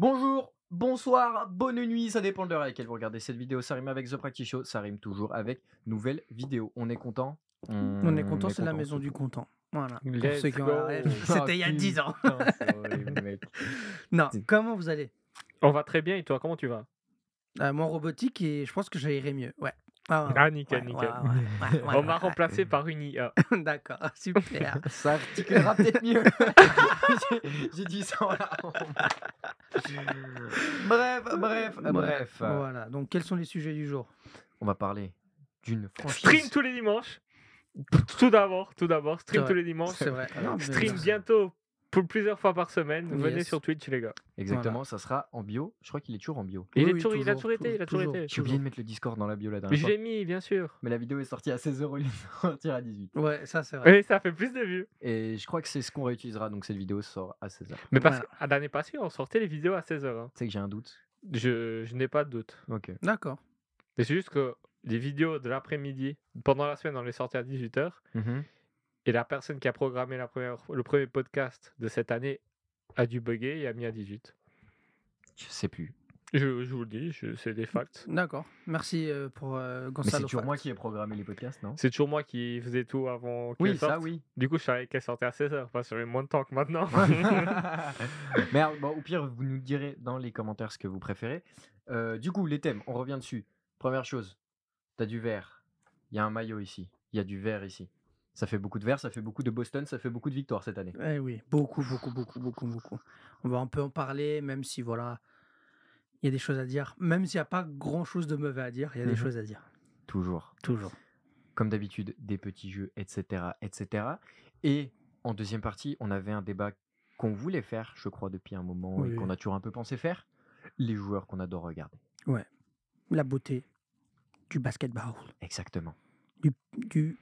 Bonjour, bonsoir, bonne nuit, ça dépend de l'heure à laquelle vous regardez cette vidéo. Ça rime avec The Practice Show, ça rime toujours avec nouvelle vidéo. On est content. On est content, c'est la maison du surtout. content. Voilà. Pour Let's ceux qui ont la rêve, go. c'était il y a 10 ans. Putain, c'est horrible, mec. Non, C'est- comment vous allez? On va très bien et toi, comment tu vas? Moi, en robotique, et je pense que j'irai mieux. Ouais. Ah, ouais, Ah, ouais, nickel, ouais, nickel. ouais, On m'a ouais. remplacé par une IA. D'accord, super. Ça articulera peut-être mieux. J'ai dit ça en larmes. Bref. Voilà, donc quels sont les sujets du jour? On va parler d'une Stream franchise. tous les dimanches. Tout d'abord, stream C'est vrai, tous les dimanches. C'est vrai. Non, mais- Stream bientôt pour plusieurs fois par semaine. Venez Yes. sur Twitch, les gars. Exactement, ça sera en bio. Je crois qu'il est toujours en bio. Il, Oui, est oui, toujours, il a toujours, toujours été, il a toujours toujours. été. J'ai oublié de mettre le Discord dans la bio la Mais dernière je fois. l'ai mis, bien sûr. Mais la vidéo est sortie à 16h au lieu de sortir à 18. Ouais, ça c'est vrai. Et ça fait plus de vues. Et je crois que c'est ce qu'on réutilisera, donc cette vidéo sort à 16h. Mais parce Voilà. qu'à l'année passée, on sortait les vidéos à 16h. Tu sais que j'ai un doute. Je n'ai pas de doute. Ok. D'accord. Mais c'est juste que les vidéos de l'après-midi, pendant la semaine, on les sortait à 18h. Et la personne qui a programmé le premier podcast de cette année a dû bugger et a mis à 18. Je sais plus. Je vous le dis, c'est des facts. D'accord. Merci pour Mais c'est Gonzalo. toujours Fact. moi qui ai programmé les podcasts, non? C'est toujours moi qui faisais tout avant qu'elle Oui, ça sorte. oui. Du coup, je savais qu'elle sortait à 16h, pas sur moins de temps que maintenant. Mais bon, au pire, vous nous direz dans les commentaires ce que vous préférez. Du coup, les thèmes, on revient dessus. Première chose, t'as du vert. Il y a un maillot ici. Il y a du vert ici. Ça fait beaucoup de vert, ça fait beaucoup de Boston, ça fait beaucoup de victoires cette année. Eh oui, beaucoup. On va un peu en parler, même si voilà, il y a des choses à dire. Même s'il n'y a pas grand-chose de mauvais à dire, il y a des Mhm. choses à dire. Toujours. Toujours. Comme d'habitude, des petits jeux, etc. Et en deuxième partie, on avait un débat qu'on voulait faire, je crois, depuis un moment et Oui. qu'on a toujours un peu pensé faire. Les joueurs qu'on adore regarder. La beauté du basketball, Exactement. du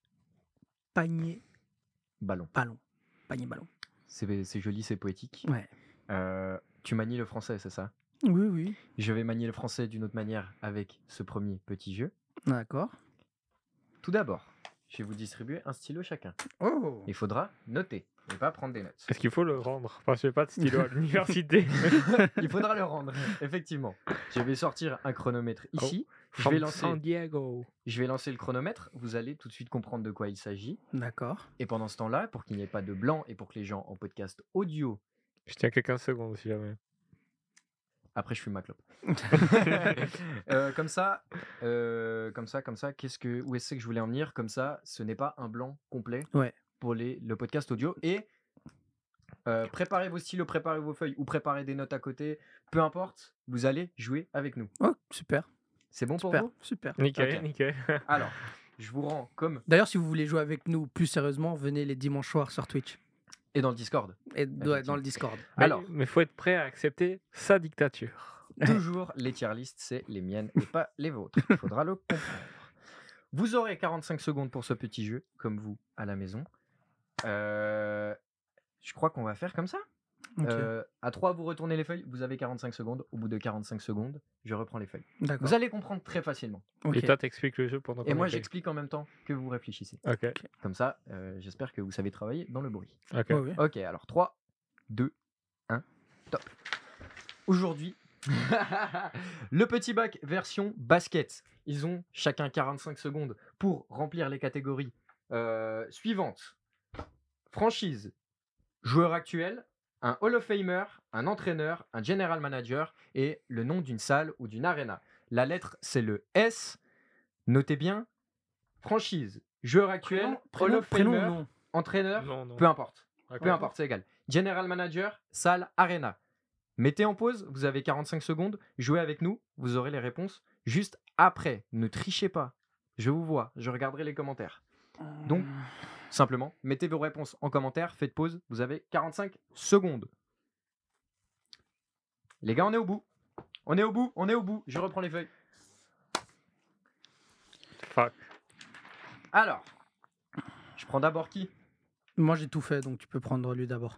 panier Ballon. ballon. Panier ballon. C'est joli, c'est poétique. Ouais. Tu manies le français, c'est ça? Oui. Je vais manier le français d'une autre manière avec ce premier petit jeu. D'accord. Tout d'abord, je vais vous distribuer un stylo chacun. Oh. Il faudra noter et pas prendre des notes. Est-ce qu'il faut le rendre? Parce que j'ai pas de stylo à l'université. Il faudra le rendre, effectivement. Je vais sortir un chronomètre ici. Je vais From lancer San Diego. le chronomètre. Vous allez tout de suite comprendre de quoi il s'agit. D'accord. Et pendant ce temps-là, pour qu'il n'y ait pas de blanc et pour que les gens en podcast audio, Je tiens que 15 secondes si jamais. après je fume ma clope. Comme ça, où est-ce que je voulais en venir? Comme ça, ce n'est pas un blanc complet Ouais. pour le podcast audio. Et préparez vos stylos, préparez vos feuilles ou préparez des notes à côté. Peu importe, vous allez jouer avec nous. Oh, super. C'est bon pour Super. vous? Super. Nickel, Ok. nickel. Alors, je vous rends comme... D'ailleurs, si vous voulez jouer avec nous plus sérieusement, venez les dimanches soirs sur Twitch Et dans le Discord. et dans le Discord. Alors, Mais faut être prêt à accepter sa dictature. toujours les tier lists, c'est les miennes et pas les vôtres. Il faudra le comprendre. Vous aurez 45 secondes pour ce petit jeu, comme vous à la maison. Je crois qu'on va faire comme ça. Ok. À 3, vous retournez les feuilles. Vous avez 45 secondes. Au bout de 45 secondes, je reprends les feuilles. D'accord. Vous allez comprendre très facilement. Ok. Et toi, t'expliques le jeu pendant qu'on Et moi, écrit. j'explique en même temps que vous réfléchissez. Ok. Comme ça, j'espère que vous savez travailler dans le bruit. Ok. Ouais, ouais. Ok, alors 3, 2, 1, top. Aujourd'hui, le petit bac version basket. Ils ont chacun 45 secondes pour remplir les catégories suivantes. Franchise, joueur actuel, un Hall of Famer, un entraîneur, un general manager et le nom d'une salle ou d'une arena. La lettre, c'est le S. Notez bien, franchise, joueur actuel, Hall of prénom, Famer, non. entraîneur, Non. peu importe. Ok. Peu importe, c'est égal. General manager, salle, arena. Mettez en pause, vous avez 45 secondes, jouez avec nous, vous aurez les réponses juste après. Ne trichez pas. Je vous vois, je regarderai les commentaires. Donc, simplement, mettez vos réponses en commentaire, faites pause, vous avez 45 secondes. Les gars, on est au bout. On est au bout. Je reprends les feuilles. Fuck. Alors, je prends d'abord qui? Moi, j'ai tout fait, donc tu peux prendre lui d'abord.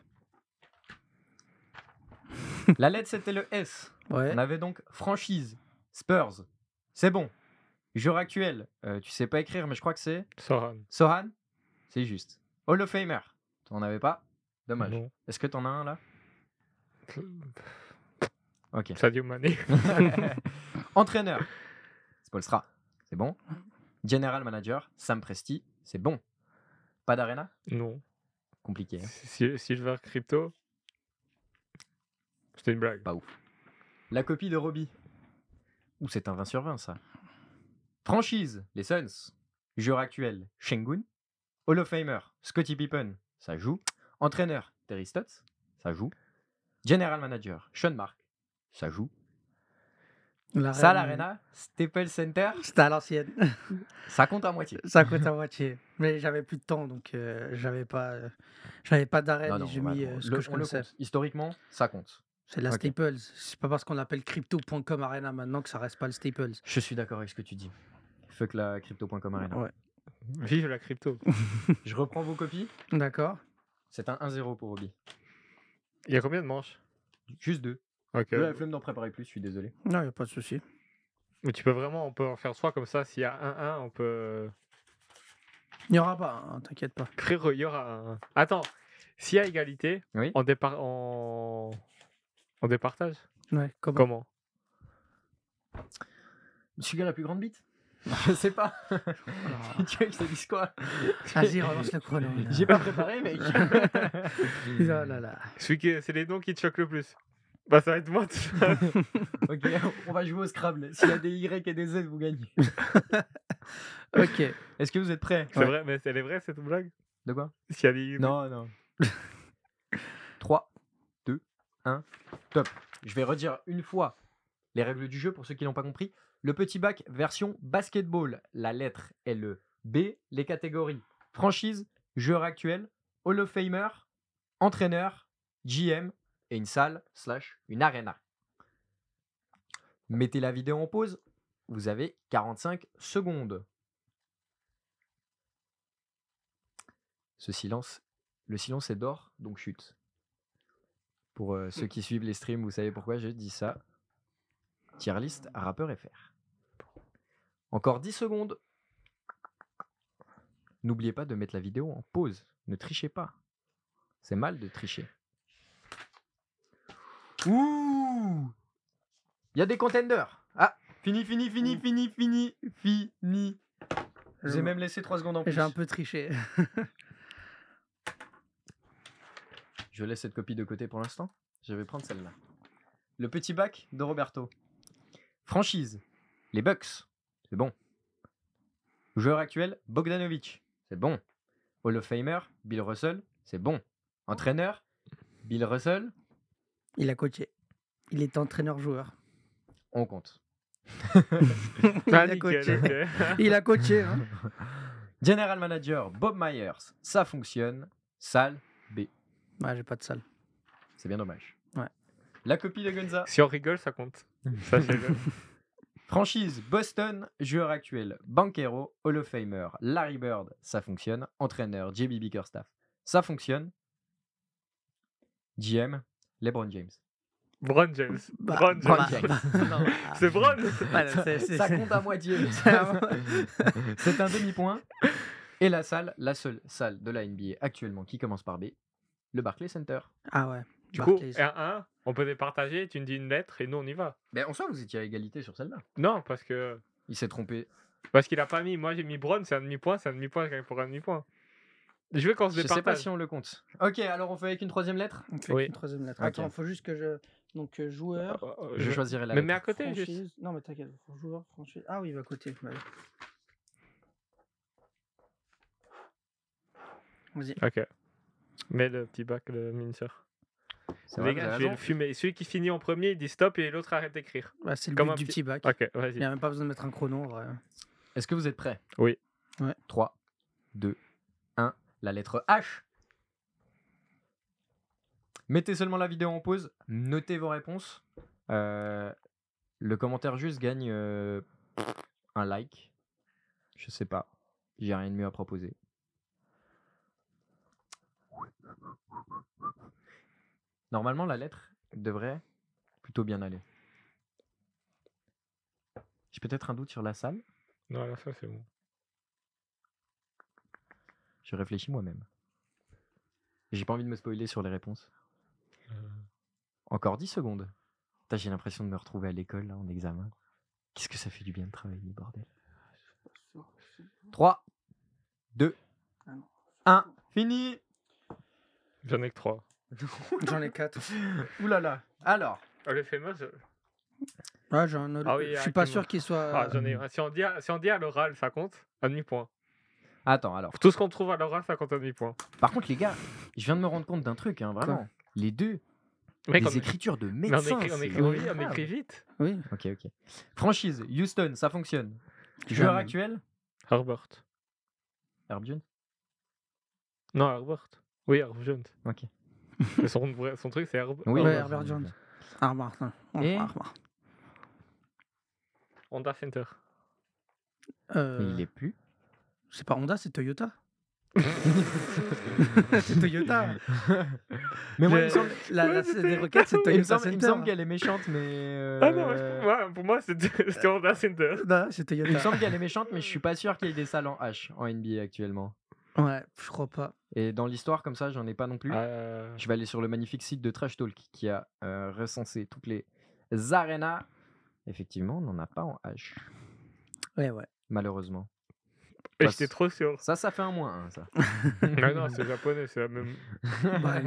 La lettre, c'était le S. Ouais. On avait donc franchise, Spurs. C'est bon. Joueur actuel, tu sais pas écrire, mais je crois que c'est Soran. Sohan. C'est juste. Hall of Famer. T'en avais pas? Dommage. Non. Est-ce que t'en as un là? Ok. Sadio Mané. Entraîneur, Spolstra, c'est bon. General Manager, Sam Presti, c'est bon. Pas d'Arena? Non. Compliqué. Hein. Silver Crypto. C'était une blague. Pas ouf. La copie de Robbie. Ou c'est un 20 sur 20 ça. Franchise, les Suns. Joueur actuel, Şengün. Hall of Famer, Scottie Pippen, ça joue. Entraîneur, Terry Stotts, ça joue. General Manager, Sean Mark, ça joue. Salle Arena, Staples Center, C'était à l'ancienne. ça compte à moitié. Ça coûte à moitié. Mais j'avais plus de temps, donc j'avais pas d'arène Non, et non, j'ai on va- mis on ce le- que je on le connaissais. compte. Historiquement, ça compte. C'est la Ok. Staples. C'est pas parce qu'on l'appelle crypto.com Arena maintenant que ça reste pas le Staples. Je suis d'accord avec ce que tu dis. Fuck la crypto.com Arena. Ouais. Vive la crypto. Je reprends vos copies. D'accord. C'est un 1-0 pour Robbie. Il y a combien de manches? Juste 2. Ok. J'ai la flemme d'en préparer plus, je suis désolé. Non, y a pas de souci. Mais tu peux vraiment, on peut en faire 3 comme ça. S'il y a 1-1, on peut. Il n'y aura pas, hein, t'inquiète pas. Frérot, il y aura un. Attends, s'il y a égalité, Oui. on départage? Ouais, Comment? Celui qui a la plus grande bite? Je sais pas. Alors, Tu veux que je te dise quoi? vas-y, relance le chrono. là. J'ai pas préparé, mec. Oh là là. C'est les noms qui te choquent le plus. Bah, ça va être moi. Ok, on va jouer au Scrabble. S'il y a des Y et des Z, vous gagnez. Ok. Est-ce que vous êtes prêts? C'est vrai, mais elle est vraie cette blague? De quoi? S'il y a des. Non, non. 3, 2, 1, top. Je vais redire une fois les règles du jeu pour ceux qui n'ont pas compris. Le petit bac version basketball. La lettre est le B. Les catégories franchise, joueur actuel, Hall of Famer, entraîneur, GM et une salle / une arena. Mettez la vidéo en pause. Vous avez 45 secondes. Le silence est d'or, donc chute. Pour ceux qui suivent les streams, vous savez pourquoi je dis ça. Tier list à rappeur FR. Encore 10 secondes. N'oubliez pas de mettre la vidéo en pause. Ne trichez pas. C'est mal de tricher. Ouh! Il y a des contenders. Ah, fini. Je vous ai même laissé 3 secondes en plus. J'ai un peu triché. Je laisse cette copie de côté pour l'instant. Je vais prendre celle-là. Le petit bac de Roberto. Franchise. Les Bucks. C'est bon. Joueur actuel, Bogdanovic. C'est bon. Hall of Famer, Bill Russell. C'est bon. Entraîneur, Bill Russell. Il a coaché. Il est entraîneur-joueur. On compte. Il Ah, a nickel, coaché. ok. Il a coaché. Hein. General Manager, Bob Myers. Ça fonctionne. Salle, B. Ouais, j'ai pas de salle. C'est bien dommage. Ouais. La copie de Gonza. Si on rigole, ça compte. Sachez-le. Franchise Boston, joueur actuel Banchero, Hall of Famer Larry Bird, ça fonctionne. Entraîneur JB Bickerstaff, ça fonctionne. GM LeBron James. Bron James. Bah, Bron James. Bron James. Non, C'est Bron. voilà, Ça compte à moitié. C'est un demi-point. Et la salle, la seule salle de la NBA actuellement qui commence par B, le Barclays Center. Ah ouais. Du coup, Barclays. 1-1, on peut départager, tu me dis une lettre et nous on y va. Mais en soi, vous étiez à égalité sur celle-là. Non, parce Il s'est trompé. qu'il a pas mis. Moi j'ai mis Bron, c'est un demi-point pour un demi-point. Je veux qu'on se Je sais pas départage. si on le compte. Ok, alors on fait avec une troisième lettre. On fait Oui. une troisième lettre. Ok. Attends, faut juste que je. Donc, joueur. Je choisirai la Mais lettre. mets à côté Franchise. juste. Non, mais t'inquiète. Joueur, franchise. Ah oui, il va à côté. Ouais. Vas-y. Ok. Mets le petit bac, le mincer. C'est vrai, Les vous gars, avez je vais le raison. fumer. Celui qui finit en premier, il dit stop et l'autre arrête d'écrire. Bah, c'est le Comme but un du petit- petit bac. Ok, Il vas-y. n'y a même pas besoin de mettre un chrono. En vrai. Est-ce que vous êtes prêts? Oui. Ouais. 3, 2, 1. La lettre H. Mettez seulement la vidéo en pause. Notez vos réponses. Le commentaire juste gagne un like. Je sais pas. J'ai rien de mieux à proposer. Normalement, la lettre devrait plutôt bien aller. J'ai peut-être un doute sur la salle. Non, là, ça c'est bon. Je réfléchis moi-même. J'ai pas envie de me spoiler sur les réponses. Encore 10 secondes. Putain, j'ai l'impression de me retrouver à l'école, là, en examen. Qu'est-ce que ça fait du bien de travailler, bordel. 3, 2, 1, fini. J'en ai que 3. J'en ai 4. Ouh là là. Alors, Le fameux, Ouais, j'en ai... Ah oui, je suis pas Hakim. sûr qu'il soit. j'en ai. Si on dit à l'oral, ça compte un demi-point. attends, alors. Tout ce qu'on trouve à l'oral, ça compte un demi-point. Par contre, les gars, je viens de me rendre compte d'un truc, hein, vraiment. Quoi Les deux, Mec, les écritures de mais médecins. on c'est écrit, oui, on incroyable. écrit vite. Oui. Ok. Franchise, Houston, ça fonctionne. Joueur Jamais. actuel, Herbert. Herb Jones. Non, Herbert. Oui, Herb Jones. Ok. Mais son truc, c'est Herb. Oui, Ouais, ouais, Herbert ouais, Jones. ouais. Herbert, non. Et Herbert. Honda Center. Mais il est plus. C'est pas Honda, c'est Toyota. C'est Toyota. Mais moi, il me semble, La des requêtes, c'est il me Toyota semble, il me Center. semble qu'elle est méchante, mais. Ah non, pour moi c'était Honda Center. Non, c'est Il me Toyota. semble qu'elle est méchante, mais je suis pas sûr qu'il y ait des salles en H en NBA actuellement. Ouais, je crois pas. Et dans l'histoire, comme ça, j'en ai pas non plus. Je vais aller sur le magnifique site de Trash Talk qui a recensé toutes les arenas. Effectivement, on n'en a pas en H, Ouais. malheureusement. Et Bah, j'étais trop sûr. Ça fait un moins, hein, ça. Ah non, c'est japonais, c'est la même. Bah,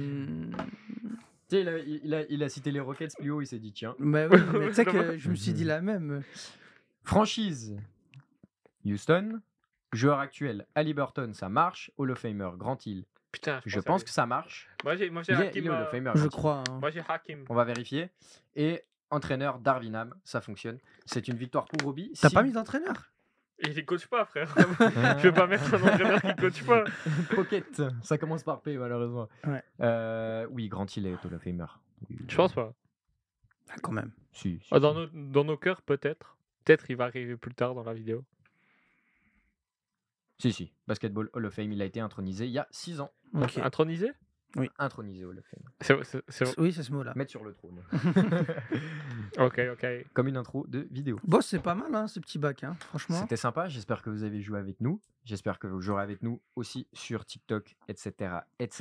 Tu sais, il a cité les Rockets plus haut, il s'est dit tiens. bah oui, mais tu sais que je me suis dit la même. Franchise Houston. Joueur actuel, Haliburton, ça marche. Hall of Famer, Grant Hill. Ah, Putain, Je pense que ça marche. Moi j'ai Il est Hakim. Hall of Famer. Je Grant Hill. crois. Hein. Moi j'ai Hakim. On va vérifier. Et entraîneur, Darvinham, ça fonctionne. C'est une victoire pour Robbie. T'as Si- pas mis d'entraîneur? Et il coach pas, frère. Je vais pas mettre un entraîneur qui coach pas. Pocket, ça commence par P malheureusement. Ouais. Oui, Grant Hill est Hall of Famer. Oui, Je pense pas. Ah, quand même. Si. Ah, dans nos cœurs, peut-être. Peut-être il va arriver plus tard dans la vidéo. Si. Basketball Hall of Fame, il a été intronisé il y a 6 ans. Ok. Intronisé? Intronisé Hall of Fame. Oui, c'est ce mot-là. Mettre sur le trône. Ok. Comme une intro de vidéo. Bon, c'est pas mal, hein, ce petit bac, hein, franchement. C'était sympa, j'espère que vous avez joué avec nous. J'espère que vous jouerez avec nous aussi sur TikTok, etc.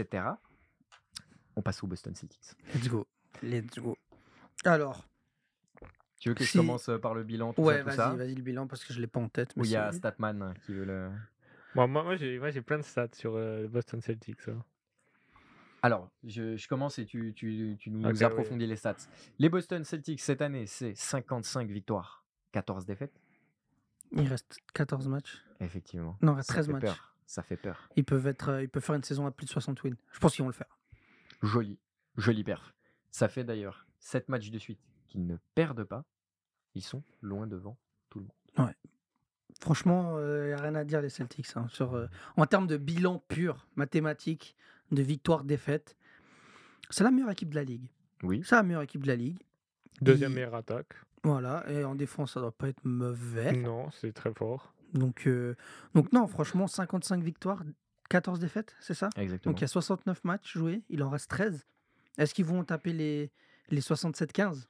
On passe au Boston Celtics. Let's go. Alors, Tu veux que je Si- commence par le bilan, tout ouais, ça vas-y le bilan parce que je l'ai pas en tête. Ou Mais il y a c'est- Statman qui veut le... Moi j'ai plein de stats sur Boston Celtics. hein. Alors, je commence et tu nous Ok, approfondis les stats. Les Boston Celtics, cette année, c'est 55 victoires, 14 défaites. Il reste 14 matchs. Effectivement. Non, il reste Ça 13 fait matchs. peur. Ça fait peur. Ils peuvent faire une saison à plus de 60 wins. Je pense qu'ils vont le faire. Joli perf. Ça fait d'ailleurs 7 matchs de suite qu'ils ne perdent pas. Ils sont loin devant tout le monde. Franchement, il n'y a rien à dire les Celtics. Hein, en termes de bilan pur, mathématique, de victoire-défaite, c'est la meilleure équipe de la Ligue. Oui. C'est la meilleure équipe de la Ligue. Deuxième meilleure attaque. Voilà, et en défense, ça doit pas être mauvais. Non, c'est très fort. Donc non, franchement, 55 victoires, 14 défaites, c'est ça? Exactement. Donc il y a 69 matchs joués, il en reste 13. Est-ce qu'ils vont taper les 67-15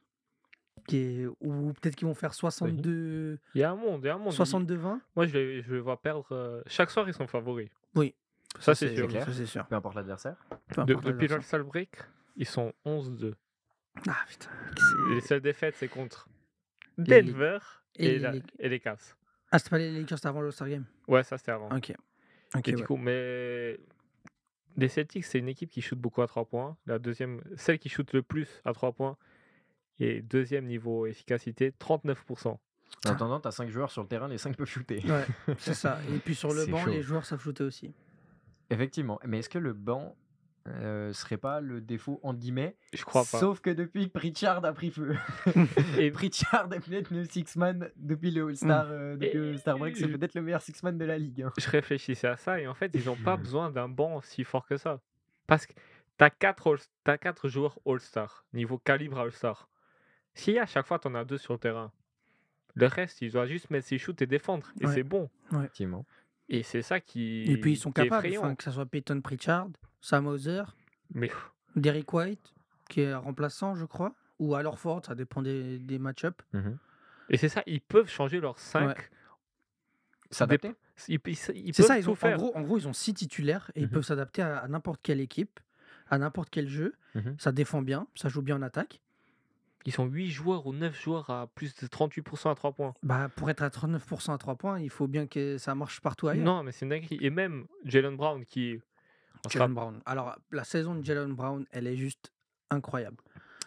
ou peut-être qu'ils vont faire 62 Il y a un monde. 62-20? Moi, je vais voir perdre. Chaque soir, ils sont favoris. Oui. Ça, c'est sûr. clair. Ça, c'est sûr. Peu importe l'adversaire. Peu importe Depuis l'adversaire. l'All-Star Break, ils sont 11-2. Ah putain. Les seules défaites, c'est contre Les- Denver et et les Cavs. Ah, c'était pas les Lakers, c'était avant l'All-Star Game? Ouais, ça, c'était avant. Ok, Et du ouais. coup, mais les Celtics, c'est une équipe qui shoot beaucoup à 3 points. La deuxième, celle qui shoot le plus à 3 points. Et deuxième niveau efficacité, 39%. En attendant, t'as 5 joueurs sur le terrain, les 5 peuvent shooter. Ouais, c'est ça. Et puis sur le C'est banc, chaud. les joueurs savent shooter aussi. Effectivement. Mais est-ce que le banc serait pas le défaut entre guillemets? Je crois pas. Sauf que depuis que Pritchard a pris feu. Et Pritchard est peut-être le six-man depuis le All-Star, depuis Et- le All-Star Break, c'est je- peut-être le meilleur six-man de la ligue. hein. je réfléchissais à ça et en fait, ils n'ont pas besoin d'un banc si fort que ça. Parce que t'as 4 joueurs All-Star, niveau calibre All-Star. Si à chaque fois t'en as 2 sur le terrain, le reste, ils doivent juste mettre ses shoots et défendre. Et Ouais. c'est bon. Effectivement. Et c'est ça qui. Et puis ils sont qui est capables, effrayant. enfin, que ce soit Peyton Pritchard, Sam Hauser, Mais Derrick White, qui est remplaçant, je crois, ou alors Ford, ça dépend des match-ups. Mhm. et c'est ça, ils peuvent changer leurs 5. Ouais. S'adapter. Ils C'est peuvent ça, tout en faire. gros, ils ont 6 titulaires et ils Mhm. peuvent s'adapter à n'importe quelle équipe, à n'importe quel jeu. Mhm. Ça défend bien, ça joue bien en attaque. Ils sont 8 joueurs ou 9 joueurs à plus de 38% à 3 points. Bah, pour être à 39% à 3 points, il faut bien que ça marche partout ailleurs. Non, mais c'est une dinguerie. Et même Jalen Brown qui. On se Jalen Brown. Alors, la saison de Jalen Brown, elle est juste incroyable.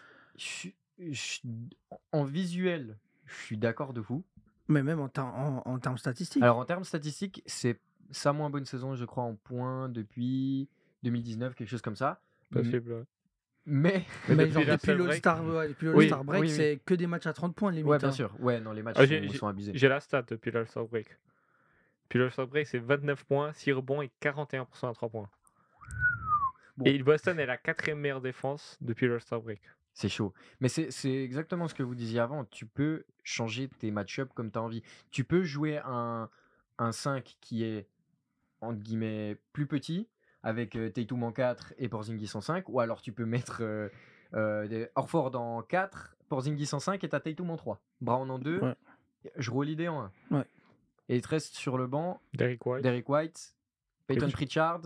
En visuel, je suis d'accord de fou. Mais même en termes statistiques. Alors en termes statistiques, c'est sa moins bonne saison, je crois, en points depuis 2019, quelque chose comme ça. possible. Ouais. Mais Mais depuis genre, depuis l'All-Star l'All-Star Oui, All-Star Break, oui, oui. c'est que des matchs à 30 points, limite. ouais, bien hein. sûr. Ouais, non, les matchs Ah, j'ai- sont abusés. J'ai la stat depuis l'All-Star Break. Puis l'All-Star Break, c'est 29 points, 6 rebonds et 41% à 3 points. Bon. Et Boston est la 4e meilleure défense depuis l'All-Star Break. C'est chaud. Mais c'est exactement ce que vous disiez avant. Tu peux changer tes match-up comme tu as envie. Tu peux jouer un 5 qui est, entre guillemets, plus petit, avec Tatum en 4 et Porzingis en 5. Ou alors tu peux mettre Horford en 4, Porzingis en 5 et t'as Tatum en 3. Brown en 2, Ouais. je roule l'idée en 1. Ouais. Et il te reste sur le banc Derrick White. Derrick White, Peyton Pritchard,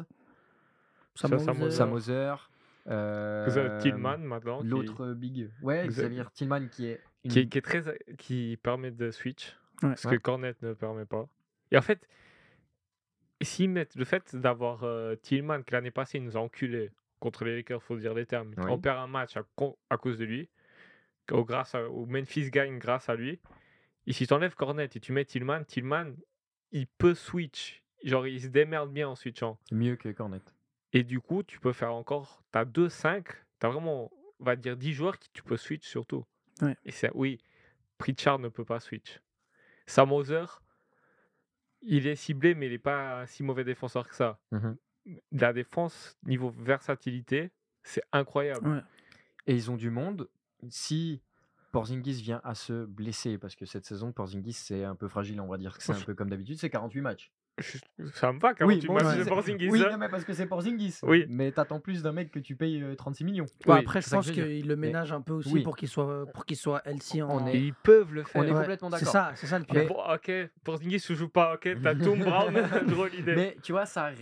Sam Hauser, Tillman maintenant. l'autre big. Ouais, Xavier Tillman qui est Qui permet de switch. Ouais. Ce que Cornet ne permet pas. Et en fait, s'ils mettent le fait d'avoir Tillman, que l'année passée, il nous a enculé contre les Lakers, faut dire les termes. Oui. On perd un match à cause de lui. Au Memphis gagne grâce à lui. Et si tu enlèves Cornet et tu mets Tillman, il peut switch. Genre, il se démerde bien en switchant. mieux que Cornet. Et du coup, tu peux faire encore. Tu as 2-5. Tu as vraiment, on va dire, 10 joueurs qui tu peux switch surtout. Ouais. Et oui, Pritchard ne peut pas switch. Sam Hauser, il est ciblé, mais il n'est pas un si mauvais défenseur que ça. Mhm. La défense, niveau versatilité, c'est incroyable. Ouais. Et ils ont du monde. Si Porzingis vient à se blesser, parce que cette saison, Porzingis, c'est un peu fragile, on va dire que c'est un peu comme d'habitude, c'est 48 matchs. Ça me va, 48 bon, matchs ouais. de Porzingis. Oui, non, mais parce que c'est Porzingis. Oui. Mais t'attends plus d'un mec que tu payes 36 millions. Bon, Oui, après, je c'est ça que pense je veux dire. qu'il le ménage un peu aussi oui. pour qu'il soit healthy en. On Et ils peuvent le faire. On est Ouais, complètement d'accord. C'est ça le pire. Mais- Bon, ok, Porzingis ne joue pas, ok, t'as Tom Brown, drôle idée. Mais tu vois, ça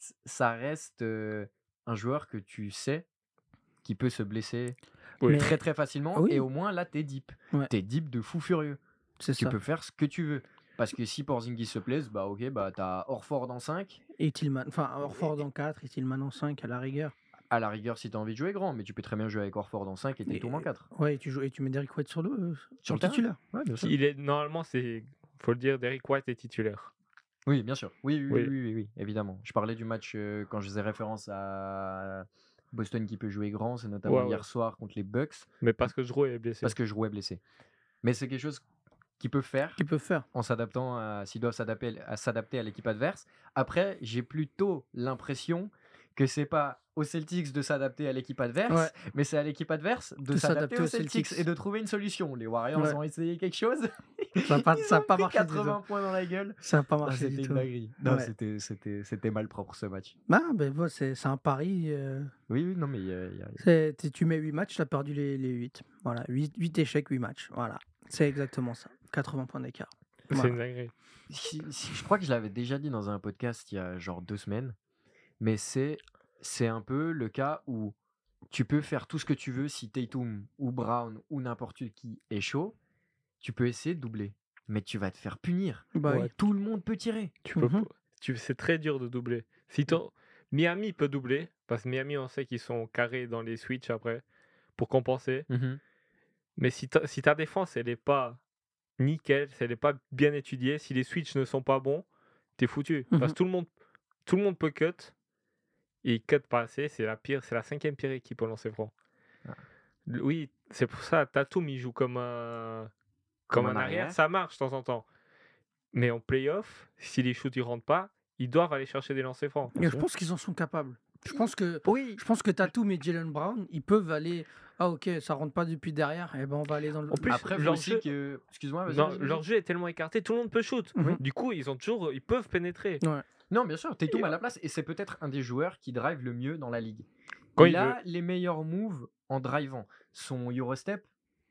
reste un joueur que tu sais qui peut se blesser Oui. Mais- très très facilement. Oui. Et au moins là, t'es deep. Ouais. T'es deep de fou furieux. C'est Tu ça. peux faire ce que tu veux. Parce que si Porzingis se blesse, bah ok, bah t'as Horford en 5. Et Tillman. Enfin, Horford en 4 et Tillman en 5 à la rigueur. À la rigueur, si t'as envie de jouer grand, mais tu peux très bien jouer avec Horford en 5 et Tatum en 4. Ouais, et tu mets Derrick White sur le terrain. titulaire. Ouais, bien sûr. Normalement, faut le dire, Derrick White est titulaire. Oui, bien sûr. Oui, Oui. évidemment. Je parlais du match quand je faisais référence à Boston qui peut jouer grand, c'est notamment Ouais, hier ouais. soir contre les Bucks, Mais parce que Jrue est blessé. parce que je jouais blessé. Mais c'est quelque chose qu'il peut faire Qu'il peut faire. en s'adaptant s'il doit s'adapter à l'équipe adverse. Après, j'ai plutôt l'impression que c'est pas aux Celtics de s'adapter à l'équipe adverse, Ouais. mais c'est à l'équipe adverse de De s'adapter aux aux Celtics Celtics. et de trouver une solution. Les Warriors Ouais. ont essayé quelque chose. Ça n'a pas, Ils ça a ont pas pris marché du 80 tout. points dans la gueule. Ça n'a pas Ah, marché c'était du une tout. dinguerie. Non, Ouais. c'était mal propre ce match. Ah, ben voilà, c'est un pari. Oui, non, mais il y a- Tu mets 8 matchs, tu as perdu les 8. Voilà, 8 échecs, 8 matchs. Voilà, c'est exactement ça. 80 points d'écart. C'est Voilà. une dinguerie. je crois que je l'avais déjà dit dans un podcast il y a genre 2 semaines, mais c'est un peu le cas où tu peux faire tout ce que tu veux si Tatum ou Brown ou n'importe qui est chaud, tu peux essayer de doubler, mais tu vas te faire punir. Bah Ouais. oui. Tout Tout le monde peut tirer. Tu peux Mhm. pas- c'est très dur de doubler. Miami peut doubler, parce que Miami, on sait qu'ils sont carrés dans les switches après, pour compenser. Mais si ta défense, elle n'est pas nickel, si elle n'est pas bien étudiée, si les switches ne sont pas bons, t'es foutu. Parce que tout le monde peut cut, et ils cut pas assez, c'est la 5e pire équipe au lancer franc. Ah. Oui, c'est pour ça, Tatum, il joue comme un arrière, ça marche de temps en temps. Mais en playoff, si les shoots ne rentrent pas, ils doivent aller chercher des lancers francs. Et je pense qu'ils en sont capables. Je pense que Oui. Tatum et Jalen Brown, ils peuvent aller. Ah, ok, ça rentre pas depuis derrière, et ben on va aller dans le. En plus, Après, faut leur aussi jeu- que. Excuse-moi, vas-y, Non, vas-y, vas-y. leur jeu est tellement écarté, tout le monde peut shoot. Mhm. Du coup, ils peuvent pénétrer. Non, bien sûr, Tatum à la place, et c'est peut-être un des joueurs qui drive le mieux dans la ligue. Quand il il a les meilleurs moves en drivant. Son Eurostep,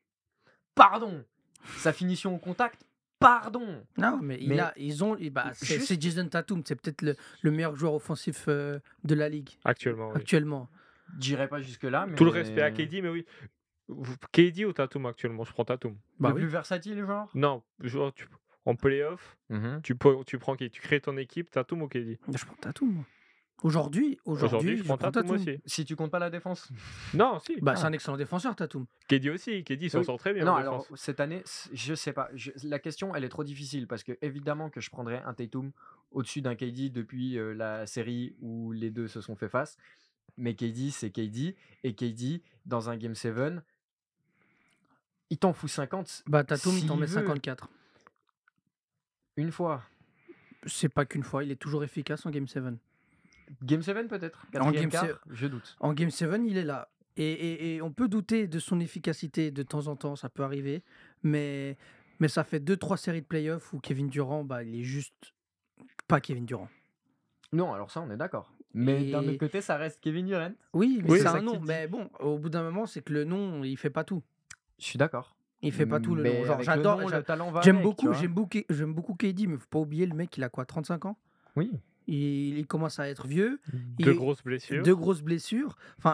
pardon. Sa finition au contact, pardon. Non, mais Juste- c'est Jason Tatum, c'est peut-être le meilleur joueur offensif de la ligue Actuellement, oui. actuellement. J'irai pas jusque-là, mais. Tout le respect à KD, mais oui. KD ou Tatum actuellement? Je prends Tatum. Bah le oui. plus versatile, genre Non, genre, en playoff, tu prends qui? Tu crées ton équipe, Tatum ou KD? Je prends Tatum, moi. Aujourd'hui, Aujourd'hui, je je prends prends Tatum Tatum. aussi. Si tu comptes pas la défense. Non, si. Bah, c'est Ah. un excellent défenseur, Tatum. KD aussi. KD s'en Oui. sort très bien Non, en alors défense. cette année, je sais pas. La question, elle est trop difficile parce que évidemment que je prendrais un Tatum au-dessus d'un KD depuis la série où les deux se sont fait face. Mais KD, c'est KD. Et KD, dans un Game 7, il t'en fout 50 Bah, Tatum, il t'en s'il met veut. 54. Une fois. C'est pas qu'une fois, il est toujours efficace en Game 7. Game 7 peut-être. En Quatrième Game quart, 7, je doute. en Game 7, il est là. Et on peut douter de son efficacité de temps en temps, ça peut arriver. Mais ça fait 2-3 séries de playoffs où Kevin Durant, bah, il est juste pas Kevin Durant. Non, alors ça, on est d'accord. Mais d'un autre Et côté, ça reste Kevin Durant. oui, mais Oui, c'est c'est un ça nom. qui dit. Mais bon, au bout d'un moment, c'est que le nom, il fait pas tout. Je suis d'accord. Il fait pas tout le nom. Mais Genre, avec j'adore. le nom, le talent va J'aime avec, tu beaucoup, vois. j'aime beaucoup KD, mais faut pas oublier le mec, il a quoi, 35 ans? Oui. Il commence à être vieux. Deux grosses blessures. Deux grosses blessures. Enfin,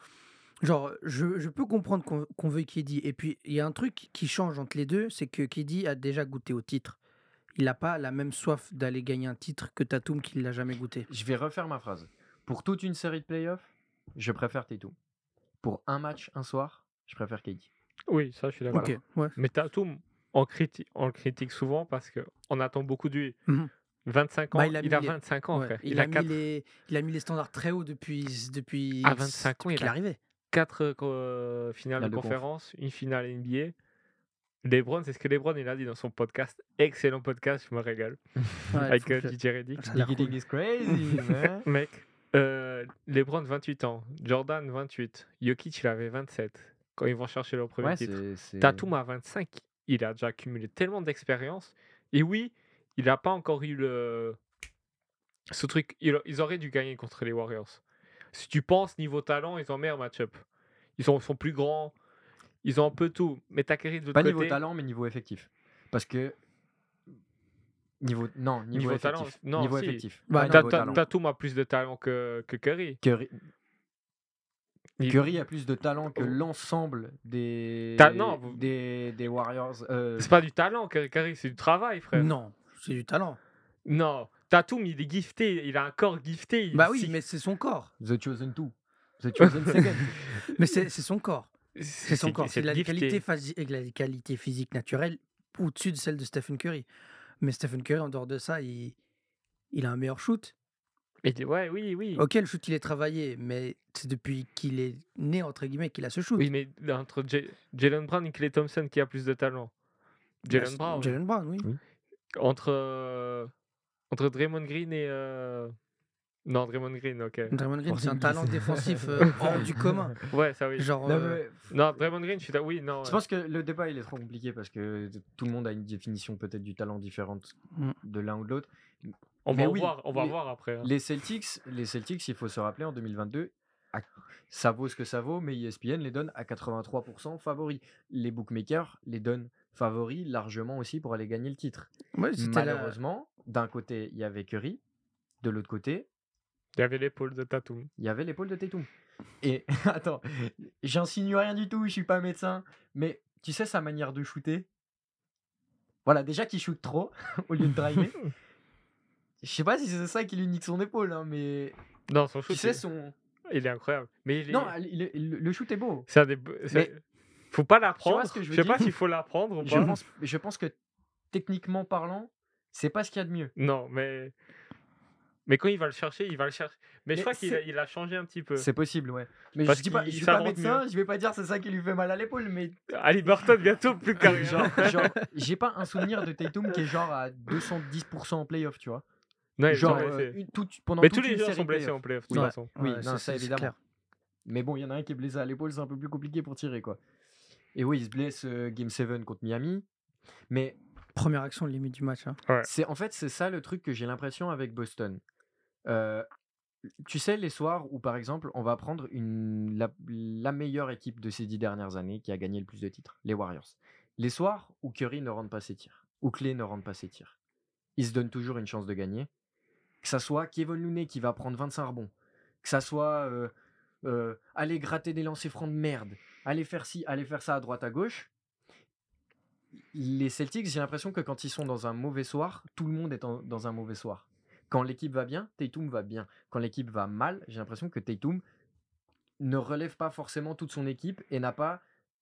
je peux comprendre qu'on veuille KD. Et puis, il y a un truc qui change entre les deux, c'est que KD a déjà goûté au titre. Il n'a pas la même soif d'aller gagner un titre que Tatum qui ne l'a jamais goûté. Je vais refaire ma phrase. Pour toute une série de playoffs, je préfère Tatum. Pour un match, un soir, je préfère KD. Oui, ça, je suis d'accord. Ok, ouais. Mais Tatum, on le critique souvent parce qu'on attend beaucoup de lui. Mhm. 25 ans, Bah, il a 25 ans, ouais, frère. il a mis les standards très hauts depuis À 25 ans, qu'il est arrivé. 4 finales de de conf. conférence, une finale NBA. LeBron, c'est ce que LeBron il a dit dans son podcast. Excellent podcast, je me régale. Ouais, Avec faut que- DJ Reddick. Ça a l'air Big cool. is crazy, man. Mec, LeBron 28 ans, Jordan 28, Jokic il avait 27 quand ils vont chercher leur premier Ouais, titre. c'est. Tatum à 25, il a déjà accumulé tellement d'expérience. Et oui, il n'a pas encore eu ce truc. Ils auraient dû gagner contre les Warriors. Si tu penses niveau talent, ils ont meilleur match-up. Ils sont plus grands, ils ont un peu tout. Mais t'as Kerry de l'autre Pas côté. niveau talent, mais niveau effectif. Parce que. Niveau effectif. talent, non, niveau si. effectif. Bah, pas non. niveau talent. Tatum a plus de talent que Curry. Curry a plus de talent que Oh. l'ensemble Non, des Warriors. C'est pas du talent, Curry, c'est du travail, frère. Non, c'est du talent. Non, Tatum, il est gifté, il a un corps gifté. Bah oui, mais c'est son corps. The Chosen 2. The Chosen Second. Mais c'est son corps. C'est son corps. C'est c'est la gifté. qualité physique naturelle au-dessus de celle de Stephen Curry. Mais Stephen Curry, en dehors de ça, il a un meilleur shoot. Ouais, oui. Ok, le shoot, il est travaillé, mais c'est depuis qu'il est né, entre guillemets, qu'il a ce shoot. Oui, mais entre Jalen Brown et Klay Thompson, qui a plus de talent? Jalen Brown. Jalen Brown, oui. Entre Draymond Green et... Non, Draymond Green, ok. Draymond Green, c'est un Draymond talent Green. défensif hors du commun. Ouais, ça oui. Genre, Non, Draymond Green, oui, non. Je pense que le débat il est trop compliqué parce que tout le monde a une définition peut-être du talent différente Mm. de l'un ou de l'autre. On mais va oui, voir, voir après. hein. Les Celtics, il faut se rappeler en 2022, ça vaut ce que ça vaut, mais ESPN les donne à 83% favoris. Les bookmakers les donnent favoris largement aussi pour aller gagner le titre. ouais, c'était Malheureusement, d'un côté il y avait Curry, de l'autre côté Il y avait l'épaule de Tatum. il y avait l'épaule de Tatum. Et attends, j'insinue rien du tout, je suis pas médecin, mais tu sais sa manière de shooter. Voilà, déjà qu'il shoot trop au lieu de driver. Je sais pas si c'est ça qui lui nique son épaule, hein, mais Non, son shoot, tu sais son. il est incroyable. Mais Non, le shoot est beau. c'est un des... Mais- Faut pas Tu l'apprendre. vois ce que je veux sais pas dire s'il faut l'apprendre ou Je pas. pense que techniquement parlant, c'est pas ce qu'il y a de mieux. Non, mais quand il va le chercher, il va le chercher. Mais je Mais crois qu'il c'est- il a changé un petit peu. C'est possible, ouais. Mais Parce je dis pas, qu'il je suis pas s'invente médecin, je vais pas dire c'est ça qui lui fait mal à l'épaule, mais Ali Burton, bientôt, plus de carrière. genre, j'ai pas un souvenir de Tatum qui est genre à 210% en playoff, tu vois. Non, il est Genre, jamais blessé. pendant Mais toute tous les une joueurs série sont de blessés playoffs. en playoff, de Oui. toute façon. Oui, Ouais, non, c'est- ça c'est évidemment. clair. Mais bon, il y en a un qui est blessé à l'épaule, c'est un peu plus compliqué pour tirer, quoi. Et oui, il se blesse Game 7 contre Miami. Mais Première action limite du match. Hein. en fait, c'est ça le truc que j'ai l'impression avec Boston. Tu sais, les soirs où, par exemple, on va prendre la meilleure équipe de ces 10 dernières années qui a gagné le plus de titres, les Warriors. Les soirs où Curry ne rentre pas ses tirs, où Klay ne rentre pas ses tirs, ils se donnent toujours une chance de gagner. Que ça soit Kevin Looney qui va prendre 25 rebonds, que ça soit aller gratter des lancers francs de merde, aller faire ci, aller faire ça à droite, à gauche. Les Celtics, j'ai l'impression que quand ils sont dans un mauvais soir, tout le monde est dans un mauvais soir. Quand l'équipe va bien, Tatum va bien. Quand l'équipe va mal, j'ai l'impression que Tatum ne relève pas forcément toute son équipe et n'a pas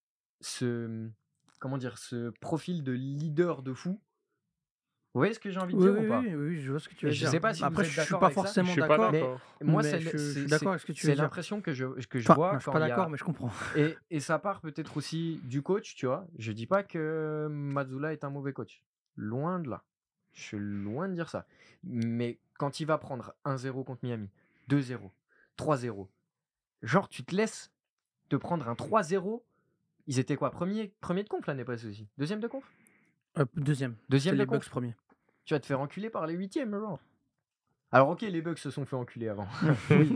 ce profil de leader de fou. Vous voyez ce que j'ai envie de Oui, dire oui, ou pas? oui, oui, je vois ce que tu Et veux je dire. sais pas si vous Après, êtes je suis d'accord pas avec ça. Je forcément suis pas d'accord. Mais d'accord. moi, Mais je suis d'accord avec ce que tu veux c'est dire. l'impression que je Enfin, vois non, je suis quand pas il y d'accord, a... mais je comprends. Et ça part peut-être aussi du coach, tu vois. Je dis pas que Mazzulla est un mauvais coach. Loin de là. Je suis loin de dire ça. Mais quand il va prendre 1-0 contre Miami, 2-0, 3-0, genre tu te laisses te prendre un 3-0. Ils étaient quoi? Premier de conf l'année passée aussi. Deuxième de conf? Deuxième. Deuxième C'est de les conf. Bucks premier. Tu vas te faire enculer par les huitièmes, genre. Alors ok, les Bucks se sont fait enculer avant. Oui.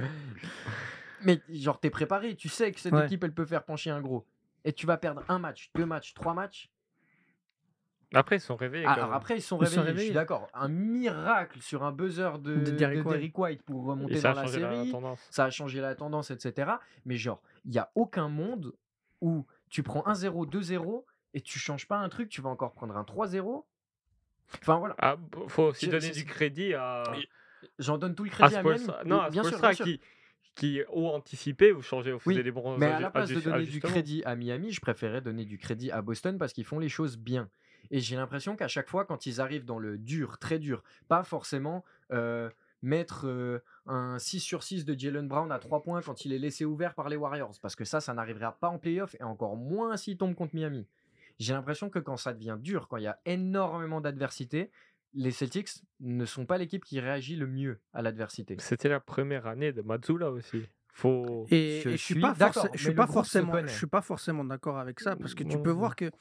Mais genre t'es préparé, tu sais que cette Ouais. équipe elle peut faire pencher un gros. Et tu vas perdre un match, 2 matchs, 3 matchs. Après, ils sont réveillés quand Alors même. après ils se sont Ils se sont réveillés, je suis réveillés. d'accord. Un miracle sur un buzzer De de Derrick Derrick White pour Et remonter ça dans a la changé la série. tendance. Ça a changé la tendance, etc. Mais genre, il n'y a aucun monde où tu prends 1-0, 2-0 et tu changes pas un truc, tu vas encore prendre un 3-0. Enfin voilà, Ah, faut aussi C'est- donner c'est- du crédit à, j'en donne tout le à crédit à Miami. Spolstra. Non, à Bien sûr, Spolstra qui ont anticipé ou changé, ou Oui, faisait les bons mais à la place de donner du ajustements. crédit à Miami, je préférais donner du crédit à Boston parce qu'ils font les choses bien. Et j'ai l'impression qu'à chaque fois, quand ils arrivent dans le dur, très dur, pas forcément mettre un 6 sur 6 de Jaylen Brown à 3 points quand il est laissé ouvert par les Warriors, parce que ça n'arrivera pas en playoff et encore moins s'il tombe contre Miami. J'ai l'impression que quand ça devient dur, quand il y a énormément d'adversité, les Celtics ne sont pas l'équipe qui réagit le mieux à l'adversité. C'était la première année de Mazzulla aussi. Faut. Et Je je suis suis pas d'accord, je mais suis le pas groupe se forcément, connaît. je suis pas forcément d'accord avec ça parce que tu Non, peux non. voir que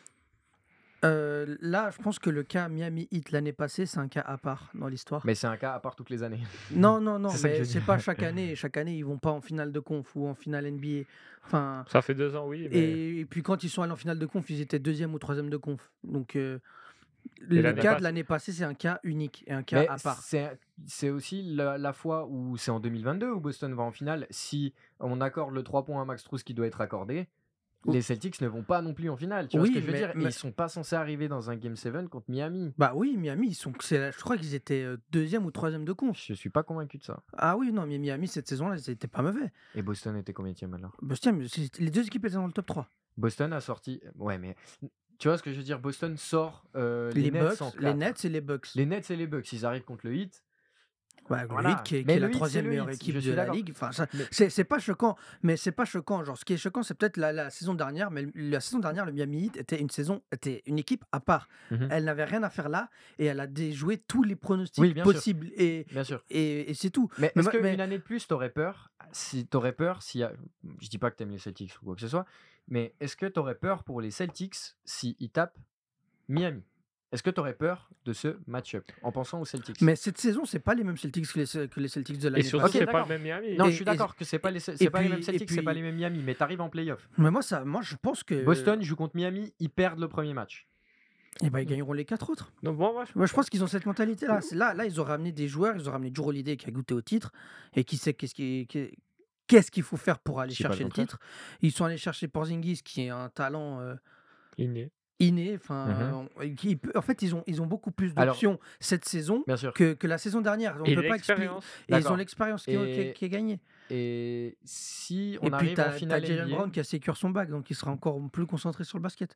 là, je pense que le cas Miami Heat l'année passée, c'est un cas à part dans l'histoire. Mais c'est un cas à part toutes les années. Non, non, non, C'est ça que je mais veux c'est dire. pas chaque année. Chaque année, ils vont pas en finale de conf ou en finale NBA. Enfin, Ça fait 2 ans, oui, mais. et puis quand ils sont allés en finale de conf, ils étaient deuxième ou troisième de conf. Donc le l'année cas de passée- l'année passée, c'est un cas unique et un cas Mais à part. c'est aussi la fois où c'est en 2022 où Boston va en finale. Si on accorde le 3 points à Max Strus qui doit être accordé, Ou- les Celtics ne vont pas non plus en finale. Tu vois Oui, ce que je veux mais- dire? Et mais- ils sont pas censés arriver dans un Game 7 contre Miami. Bah oui, Miami, je crois qu'ils étaient deuxième ou troisième de conf. Je suis pas convaincu de ça. Ah oui, non, mais Miami, cette saison-là, ils étaient pas mauvais. Et Boston était combienième alors? Boston, les deux équipes étaient dans le top 3. Boston a sorti. Ouais, mais tu vois ce que je veux dire? Boston sort Les Nets en Bucks, les 4. Nets et les Bucks. Les Nets et les Bucks, ils arrivent contre le Heat. Ouais, le Voilà. Heat qui est Mais la le Heat, troisième c'est le meilleure Heat, équipe je de suis la d'accord. ligue. Enfin, Mais- c'est pas choquant, mais c'est pas choquant. Genre, ce qui est choquant, c'est peut-être la saison dernière. Mais la saison dernière, le Miami Heat était une équipe à part. Mhm. Elle n'avait rien à faire là et elle a déjoué tous les pronostics Oui, bien sûr. possibles et Bien sûr. c'est tout. Mais Mais est-ce moi- mais- qu'une année de plus, t'aurais peur s'il y a... Je dis pas que t'aimes les Celtics ou quoi que ce soit, mais est-ce que t'aurais peur pour les Celtics s'ils tapent Miami? Est-ce que t'aurais peur de ce match-up en pensant aux Celtics? Mais cette saison, c'est pas les mêmes Celtics que les Celtics de Et l'année surtout, passée. Ok, c'est pas d'accord. le même Miami. Non, Et- je suis d'accord que c'est pas les et mêmes puis- Celtics, et c'est pas puis- les mêmes Miami, mais t'arrives en playoff. Mais moi, je pense que Boston joue contre Miami, ils perdent le premier match. eh ben, ils gagneront les 4 autres. Donc, moi, Moi, je pense qu'ils ont cette mentalité-là. Là, ils ont ramené des joueurs, ils ont ramené Jrue Holiday qui a goûté au titre et qui sait qu'est-ce qu'il faut faire pour aller Je dis pas le chercher le contraire. titre. Ils sont allés chercher Porzingis qui est un talent inné. inné. Enfin, en fait, ils ont beaucoup plus Alors- d'options cette saison Bien sûr. que la saison dernière. On Et peut pas expliquer. l'expérience. Et ils ont D'accord. l'expérience qui est gagnée. Et si on Et puis, arrive en t'as finale Jaylen NBA, Brown qui a sécure son bac, donc il sera encore plus concentré sur le basket.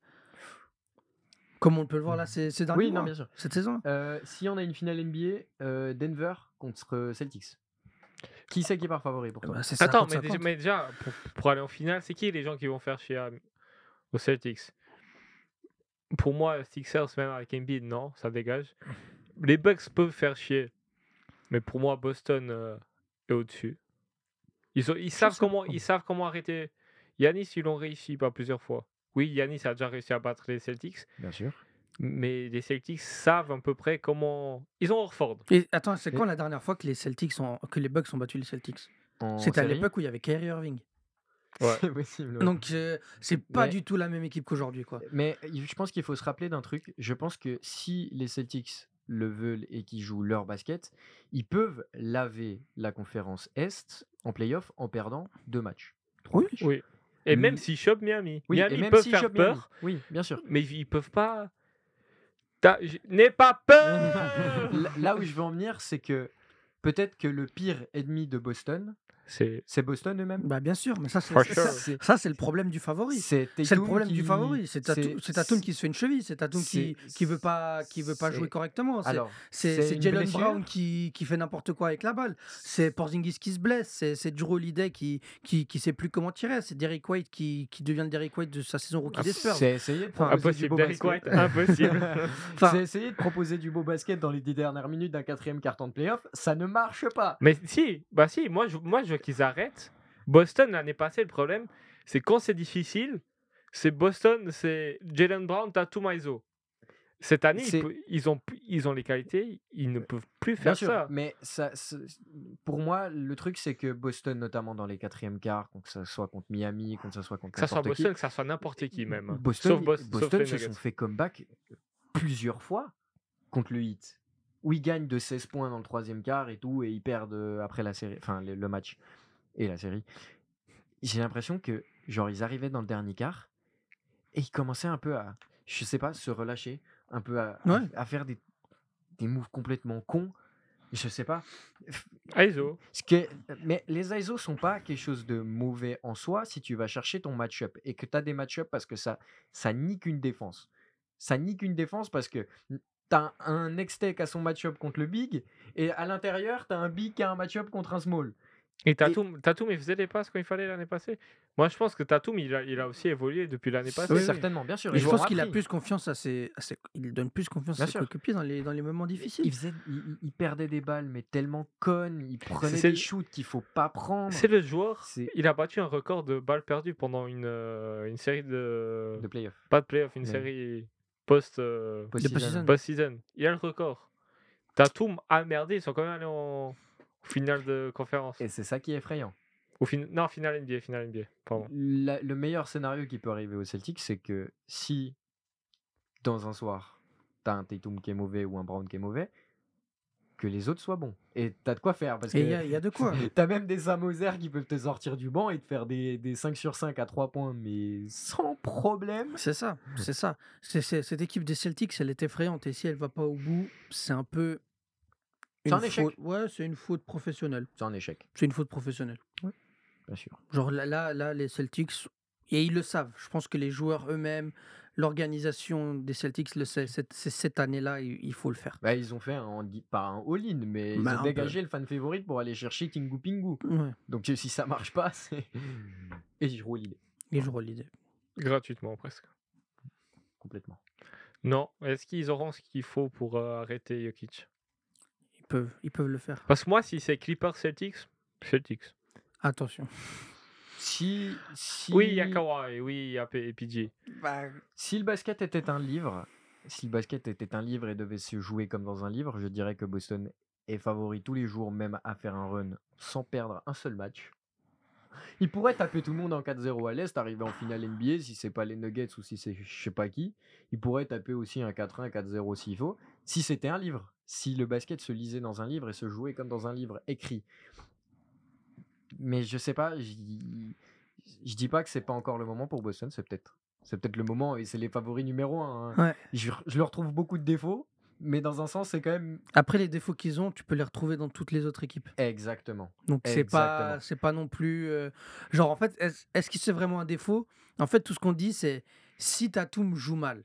Comme on peut le voir là ces derniers oui, non, mois, bien sûr. cette saison. Si on a une finale NBA, Denver contre Celtics. Qui c'est qui part favori pour toi? Bah, c'est Attends, 50-50. mais déjà, pour aller en finale, c'est qui les gens qui vont faire chier aux Celtics? Pour moi, Sixers, même avec Embiid, non, ça dégage. Les Bucks peuvent faire chier, mais pour moi, Boston est au-dessus. Ils savent comment arrêter. Giannis, ils l'ont réussi pas plusieurs fois. Oui, Giannis a déjà réussi à battre les Celtics, Bien sûr. mais les Celtics savent à peu près comment. Ils ont Horford. Et attends, c'est Et- quand la dernière fois que que les Bucks ont battu les Celtics? En C'était à série, l'époque où il y avait Kyrie Irving. Ouais. c'est possible. ouais. Donc c'est pas Mais- du tout la même équipe qu'aujourd'hui, quoi. Mais je pense qu'il faut se rappeler d'un truc. Je pense que si les Celtics le veulent et qu'ils jouent leur basket, ils peuvent laver la conférence Est en playoff en perdant 2 matchs. 3 Oui. matchs. Oui. Et même s'ils chopent Miami. Oui, Miami et même peuvent s'ils faire chopent peur, Miami. Oui, bien sûr. mais ils peuvent pas. N'aie pas peur. Là où je veux en venir, c'est que peut-être que le pire ennemi de Boston, C'est c'est Boston eux-mêmes. Bah bien sûr, mais ça For c'est sure. ça, c'est le problème du favori. C'est C'est le Tatum problème du qui- favori. C'est Tatum qui se fait une cheville. C'est Tatum qui veut pas c'est- jouer correctement. Alors, C'est une Jaylen blessure. Brown qui fait n'importe quoi avec la balle. C'est Porzingis qui se blesse. C'est Jrue Holiday qui sait plus comment tirer. C'est Derrick White qui devient le Derrick White de sa saison rookie des Spurs. C'est essayer de Enfin, proposer du impossible. beau Derrick basket. White, impossible. Enfin, C'est essayer de proposer du beau basket dans les 10 dernières minutes d'un 4e carton de playoff. Ça ne marche pas. Mais si, moi je veux qu'ils arrêtent. Boston, l'année passée, le problème, c'est quand c'est difficile, c'est Boston, c'est Jaylen Brown, Tatum, ISO. Cette année, C'est- ils ont les qualités, ils ne peuvent plus Bien faire sûr, ça. mais pour moi, le truc, c'est que Boston, notamment dans les 4e quarts, que ce soit contre Miami, que ce soit contre Que ça soit n'importe qui, Boston, que ça soit n'importe qui même. Boston, sauf Boston les se Nuggets. sont fait comeback plusieurs fois contre le Heat, où ils gagnent de 16 points dans le 3e quart et tout, et ils perdent après la série, enfin le match et la série. J'ai l'impression que genre ils arrivaient dans le dernier quart et ils commençaient un peu à, je sais pas, se relâcher, un peu Ouais. à faire des moves complètement cons. Je sais pas. ISO. Mais les ISO sont pas quelque chose de mauvais en soi si tu vas chercher ton match-up et que tu as des match-up parce que ça nique une défense. Ça nique une défense parce que tu as un Next-Tech à son match-up contre le Big et à l'intérieur, tu as un Big qui a un match-up contre un Small. Et Tatum, il faisait les passes quand il fallait l'année passée. Moi, je pense que Tatum, il a aussi évolué depuis l'année passée. Oui, oui. Certainement, bien sûr. Et ils je l'auront pense qu'il a appris. plus confiance il donne plus confiance Bien à ses sûr. coéquipiers dans les moments difficiles. Il perdait des balles, mais tellement connes. Il prenait C'est- des shoots qu'il faut pas prendre. C'est le joueur, C'est il a battu un record de balles perdues pendant une série de playoff. Pas de playoff, une Ouais. série post, post-season. post-season. Il a le record. Tatum a merdé, ils sont quand même allés en finale de conférence. Et c'est ça qui est effrayant. Non, finale NBA, pardon. Le meilleur scénario qui peut arriver aux Celtics, c'est que si dans un soir, t'as un Tatum qui est mauvais ou un Brown qui est mauvais, que les autres soient bons. Et t'as de quoi faire. Parce Et que il y a de quoi. t'as même des Sam Hauser qui peuvent te sortir du banc et te faire des 5 sur 5 à 3 points, mais sans problème. C'est ça. Cette équipe des Celtics, elle est effrayante. Et si elle va pas au bout, c'est un peu. C'est un échec. Ouais, c'est une faute professionnelle. C'est un échec, C'est une faute professionnelle. bien sûr. Genre là, les Celtics, et ils le savent. Je pense que les joueurs eux-mêmes, l'organisation des Celtics le sait. C'est cette année-là, il faut le faire. Bah, ils ont fait pas un all-in, mais ils Bah, ont un dégagé le fan favorite pour aller chercher Tingu Pingu. Ouais. Donc si ça marche pas, c'est. Et je roule l'idée. Et je l'idée. Gratuitement, presque. Complètement. Non, est-ce qu'ils auront ce qu'il faut pour arrêter Jokic? Ils peuvent le faire. Parce que moi, si c'est Clippers Celtics. Attention. Si... Oui, il y a Kawhi, oui, il y a PG. Si le basket était un livre, et devait se jouer comme dans un livre, je dirais que Boston est favori tous les jours, même à faire un run sans perdre un seul match. Il pourrait taper tout le monde en 4-0 à l'Est, arriver en finale NBA si c'est pas les Nuggets ou si c'est je sais pas qui. Il pourrait taper aussi un 4-1, 4-0 s'il faut. Si c'était un livre, si le basket se lisait dans un livre et se jouait comme dans un livre écrit. Mais je sais pas, je dis pas que c'est pas encore le moment pour Boston, c'est peut-être le moment et c'est les favoris numéro 1. Ouais. Je leur trouve beaucoup de défauts, mais dans un sens, c'est quand même. Après, les défauts qu'ils ont, tu peux les retrouver dans toutes les autres équipes. Exactement. Donc, c'est pas non plus. Genre, en fait, est-ce que c'est vraiment un défaut? En fait, tout ce qu'on dit, c'est si Tatum joue mal,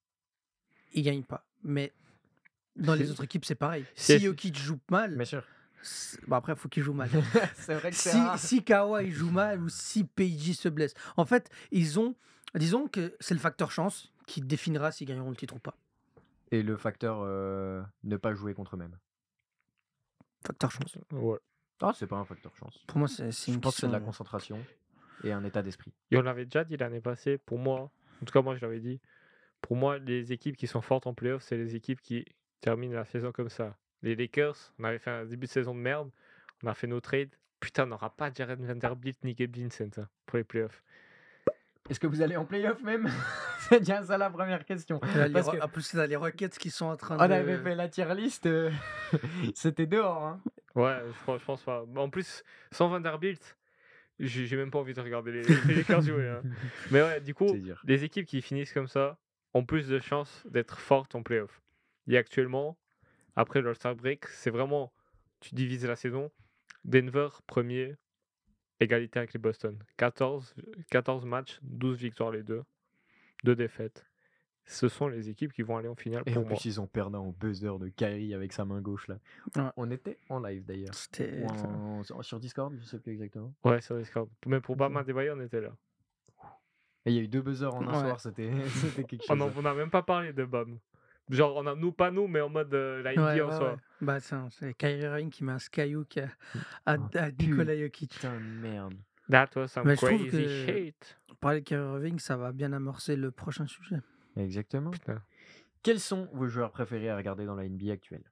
il gagne pas. Mais dans les autres équipes, c'est pareil. Si Jokic joue mal. Bien sûr. Bon, après, il faut qu'il joue mal. C'est vrai que c'est rare. Si Kawhi joue mal ou si PG se blesse. En fait, disons que c'est le facteur chance qui définira s'ils gagneront le titre ou pas. Et le facteur ne pas jouer contre eux-mêmes. Facteur chance. Ouais. Ah, c'est pas un facteur chance. Pour moi, c'est Je une pense que c'est de la question. concentration et un état d'esprit. Et on l'avait déjà dit l'année passée, pour moi, en tout cas moi je l'avais dit, pour moi les équipes qui sont fortes en playoff, c'est les équipes qui terminent la saison comme ça. Les Lakers, on avait fait un début de saison de merde, on a fait nos trades. Putain, on n'aura pas Jared Vanderbilt ni Gabe Vincent pour les playoffs. Est-ce que vous allez en playoff même? C'est déjà ça la première question. Parce que En plus, c'est les Rockets qui sont en train on de. avait fait la tier list, c'était dehors. Hein. Ouais, je pense pas. En plus, sans Vanderbilt, j'ai même pas envie de regarder les Lakers jouer. Hein. Mais ouais, du coup, C'est dur. les équipes qui finissent comme ça ont plus de chances d'être fortes en playoff. Et actuellement, après l'All-Star Break, c'est vraiment, tu divises la saison. Denver, premier, égalité avec les Boston. 14 matchs, 12 victoires les deux, 2 défaites. Ce sont les équipes qui vont aller en finale Et pour en moi. plus, ils ont perdu au buzzer de Kyrie avec sa main gauche là. Ouais. On était en live d'ailleurs. C'était. Ou sur Discord, je sais plus exactement. Ouais, sur Discord. Mais pour Ok. Bama Debayo, on était là. Et il y a eu 2 buzzers en un Ouais. soir, c'était quelque chose. On n'a même pas parlé de Bam. Genre, pas nous, mais en mode la NBA Ouais, en ouais, soi. ouais. Bah, c'est Kyrie Irving qui met un skyhook à Ah, Nikola Jokic. Putain de merde. That was some Mais je trouve crazy que- shit. Parler de Kyrie Irving, ça va bien amorcer le prochain sujet. Exactement. Putain. Quels sont vos joueurs préférés à regarder dans la NBA actuelle?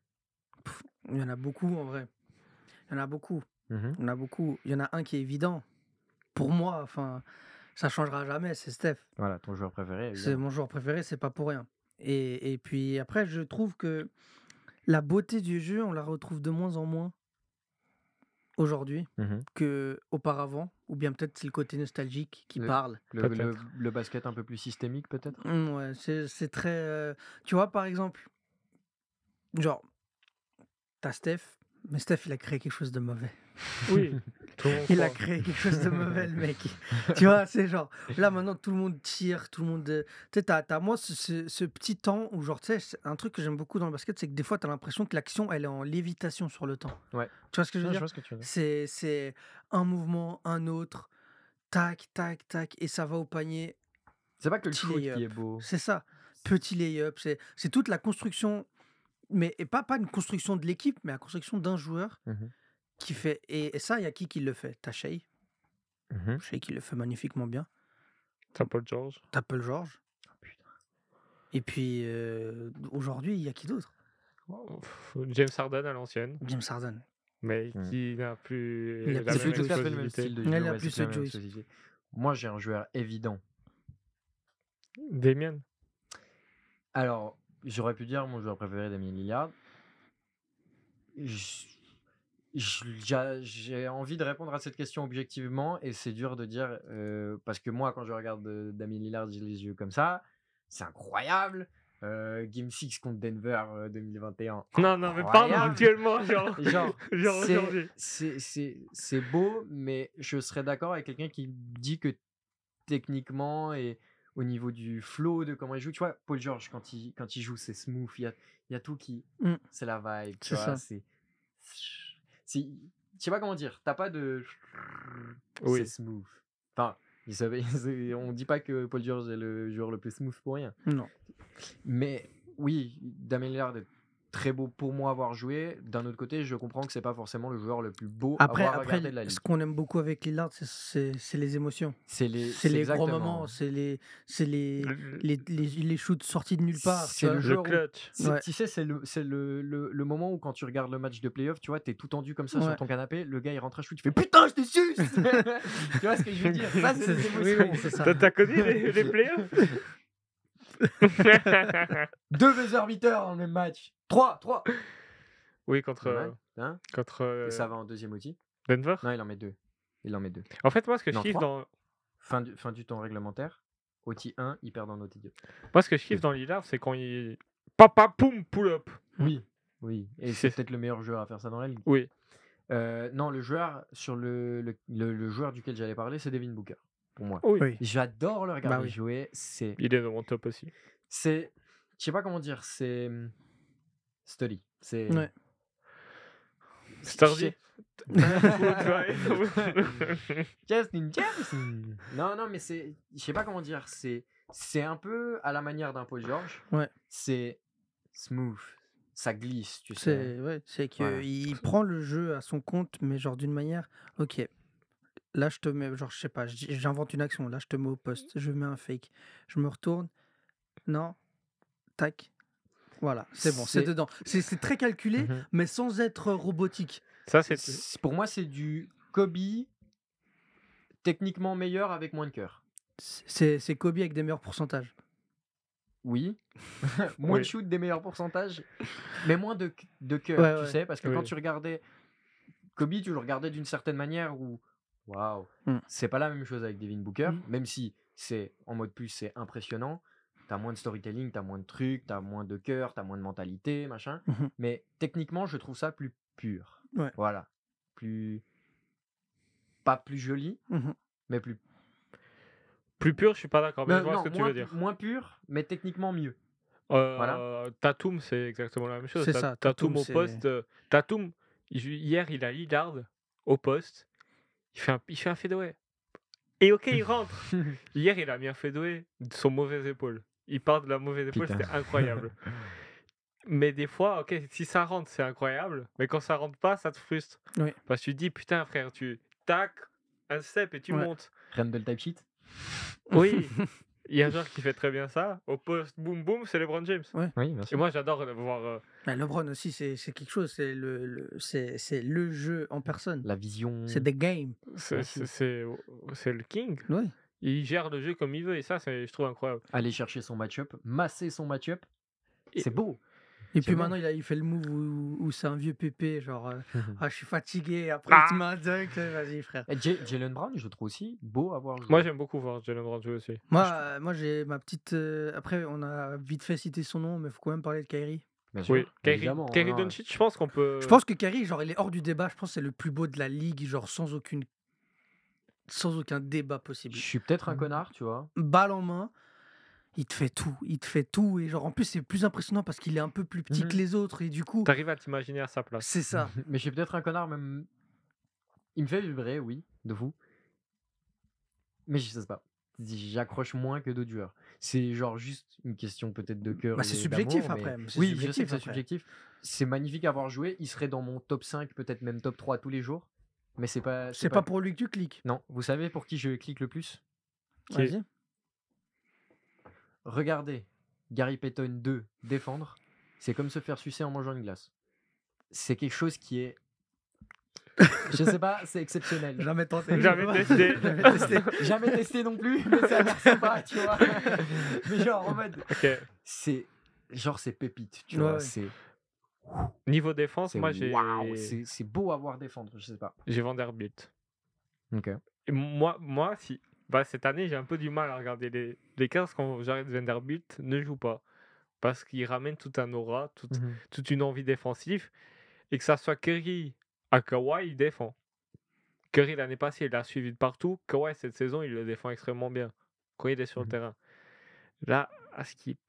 Il y en a beaucoup en vrai. Il y en a beaucoup. Mhm. Il y en a beaucoup. Il y en a un qui est évident. Pour moi, enfin, ça changera jamais, c'est Steph. Voilà, ton joueur préféré. C'est évidemment. mon joueur préféré, c'est pas pour rien. Et puis après, je trouve que la beauté du jeu, on la retrouve de moins en moins aujourd'hui Mhm. qu'auparavant. Ou bien peut-être c'est le côté nostalgique qui parle. Le basket un peu plus systémique peut-être. Ouais, c'est très. Tu vois, par exemple, genre, t'as Steph, mais Steph, il a créé quelque chose de mauvais. Oui, tout le monde Il a croit. créé quelque chose de mauvais, le mec. Tu vois, c'est genre, là maintenant tout le monde tire, tout le monde. Tu sais, t'as moi ce petit temps où, genre, tu sais, c'est un truc que j'aime beaucoup dans le basket, c'est que des fois, t'as l'impression que l'action, elle est en lévitation sur le temps. Ouais. Tu vois ce que je veux Je dire? vois ce que tu veux dire. C'est un mouvement, un autre, tac, tac, tac, et ça va au panier. C'est pas que le Petit shoot qui lay-up. est beau. C'est ça. Petit lay-up, c'est toute la construction, mais et pas une construction de l'équipe, mais la construction d'un joueur Mhm. qui fait. Et ça, il y a qui le fait? T'as Shea. Mhm. Shea qui le fait magnifiquement bien. T'as Paul George. T'as Paul George. Oh, putain. Et puis aujourd'hui, il y a qui d'autre? James Harden à l'ancienne, James Harden. mais Mm. qui n'a plus Il a la plus C'est même ce tout à fait le même explosivité. style de Ouais, jeu. il a Ouais, plus c'est la ce même Joyce. explosivité. Moi, j'ai un joueur évident. Damien. Alors, j'aurais pu dire mon joueur préféré, Damien Lillard. J'ai envie de répondre à cette question objectivement et c'est dur de dire parce que moi, quand je regarde Damien Lillard, j'ai les yeux comme ça. C'est incroyable. Game 6 contre Denver 2021. Non, mais parle incroyable. actuellement, genre Genre, aujourd'hui. c'est beau, mais je serais d'accord avec quelqu'un qui dit que techniquement et au niveau du flow de comment il joue, tu vois, Paul George, quand il joue, c'est smooth, il y a tout qui. Mm. C'est la vibe, tu C'est vois, ça. je sais pas comment dire, t'as pas de. Oui. C'est smooth. Enfin, on dit pas que Paul George est le joueur le plus smooth pour rien. Non. Mais oui, Damien Lillard est très beau pour moi à avoir joué. D'un autre côté, je comprends que c'est pas forcément le joueur le plus beau à avoir regardé de la ligue. Ce qu'on aime beaucoup avec Lillard, c'est les émotions. C'est les C'est les gros exactement. moments, c'est les shoots sortis de nulle part. C'est le Le joueur où- clutch. Ouais. Tu sais, c'est le moment où quand tu regardes le match de playoff, tu vois, t'es tout tendu comme ça Ouais. sur ton canapé, le gars il rentre à shoot, tu fais putain, je t'ai su. Tu vois ce que je veux dire? Ça, c'est des Oui, émotions. oui, c'est ça. T'as connu les playoffs? 2 buzzer beaters dans le même match. 3. Oui, contre Et ça va en deuxième outil. Denver. Non, il en met 2. En fait, moi, ce que je Non, kiffe 3. dans Fin du temps réglementaire. OT 1, il perd en OT 2. moi, ce que je kiffe dans Lillard, c'est quand il papa poum pull up. Oui. Et C'est- c'est peut-être le meilleur joueur à faire ça dans la ligue. Oui. Non, le joueur sur le joueur duquel j'allais parler, c'est Devin Booker. Pour moi. Oui. Oui. J'adore le regarder Bah oui. jouer. C'est, Il est dans mon top aussi. je sais pas comment dire. C'est study. C'est. Ouais. Sturdy. Justin Jefferson. Non, mais je sais pas comment dire. C'est un peu à la manière d'un Paul George. Ouais. C'est smooth. Ça glisse, tu sais. C'est que Voilà. il prend le jeu à son compte, mais genre d'une manière. Ok. Là, je te mets, genre, je sais pas, j'invente une action. Là, je te mets au poste. Je mets un fake. Je me retourne. Non. Tac. Voilà, c'est bon, c'est C'est- dedans. C'est très calculé, Mhm. mais sans être robotique. Ça, c'est Pour moi, c'est du Kobe techniquement meilleur avec moins de cœur. C'est Kobe avec des meilleurs pourcentages. Oui. Moins de Oui. shoot, des meilleurs pourcentages, mais moins de cœur, Ouais, tu ouais. sais, parce que Oui. quand tu regardais Kobe, tu le regardais d'une certaine manière où waouh. Mm. C'est pas la même chose avec Devin Booker, même si c'est en mode plus, c'est impressionnant. T'as moins de storytelling, t'as moins de trucs, t'as moins de cœur, t'as moins de mentalité, machin. Mhm. Mais techniquement, je trouve ça plus pur. Ouais. Voilà. Plus. Pas plus joli, Mhm. mais plus. Plus pur, je suis pas d'accord, mais je vois non, ce que tu moins, veux dire. moins pur, mais techniquement mieux. Voilà. Tatum, c'est exactement la même chose. C'est ça, Tatum Tatum, au c'est- poste. Tatum, hier, il a Lillard au poste. Il fait un fadeaway. Et ok, il rentre. Hier, il a mis un fadeaway de son mauvais épaule. Il part de la mauvaise épaule, Putain. c'était incroyable. Mais des fois, ok, si ça rentre, c'est incroyable. Mais quand ça rentre pas, ça te frustre. Oui. Parce que tu te dis, putain, frère, tu tac, un step et tu Ouais. montes. Randall type sheet. Oui, il y a un joueur qui fait très bien ça. Au poste, boum, boum, c'est LeBron James. Oui, bien Et sûr. moi, j'adore voir. Mais LeBron aussi, c'est quelque chose. C'est c'est le jeu en personne. La vision. C'est des games. C'est le king. Oui. Il gère le jeu comme il veut et ça, je trouve incroyable. Aller chercher son match-up, masser son match-up. Et- C'est beau. Et C'est puis bon. maintenant, il fait le move où c'est un vieux pépé, genre je suis fatigué, après Ah. il te met un dunk, vas-y frère. Et Jalen Brown, je le trouve aussi beau à voir jouer. Moi, j'aime beaucoup voir Jalen Brown jouer aussi. Moi j'ai ma petite. Après, on a vite fait citer son nom, mais il faut quand même parler de Kyrie. Bien sûr, Oui, évidemment, Kyrie non, Doncic, je pense qu'on peut. Je pense que Kyrie, genre, il est hors du débat. Je pense que c'est le plus beau de la ligue, genre sans aucun débat possible. Je suis peut-être un connard, tu vois. Balle en main, il te fait tout. Et genre, en plus, c'est plus impressionnant parce qu'il est un peu plus petit que les autres. Et du coup, T'arrives à t'imaginer à sa place. c'est ça. Mais je suis peut-être un connard, même. Il me fait vibrer, oui, de fou. Mais je sais pas. J'accroche moins que d'autres joueurs. C'est genre juste une question peut-être de cœur. Bah, c'est et subjectif d'amour, après. mais- C'est Oui, je sais subjectif que c'est après. subjectif. C'est magnifique à avoir joué. Il serait dans mon top 5, peut-être même top 3 tous les jours. Mais c'est pas. C'est pas pour lui que tu cliques. Non, vous savez pour qui je clique le plus? Qui est- Vas-y. Regardez Gary Payton 2 défendre, c'est comme se faire sucer en mangeant une glace. C'est quelque chose qui est. Je sais pas, c'est exceptionnel. Jamais tenté. Jamais testé. Jamais testé. Jamais testé non plus, mais ça a l'air sympa, tu vois. Mais genre en mode. Ok. C'est. Genre c'est pépite, tu Ouais, vois. ouais. C'est. Niveau défense, C'est moi, j'ai waouh, c'est beau à voir défendre, je sais pas. j'ai Vanderbilt. Ok. Et moi si. Bah, cette année, j'ai un peu du mal à regarder les Lakers quand j'arrête Vanderbilt ne joue pas. Parce qu'il ramène tout un aura, toute une envie défensive. Et que ça soit Curry à Kawhi, il défend. Curry, l'année passée, il l'a suivi de partout. Kawhi, cette saison, il le défend extrêmement bien. Quand il est sur le terrain. Là, à skip.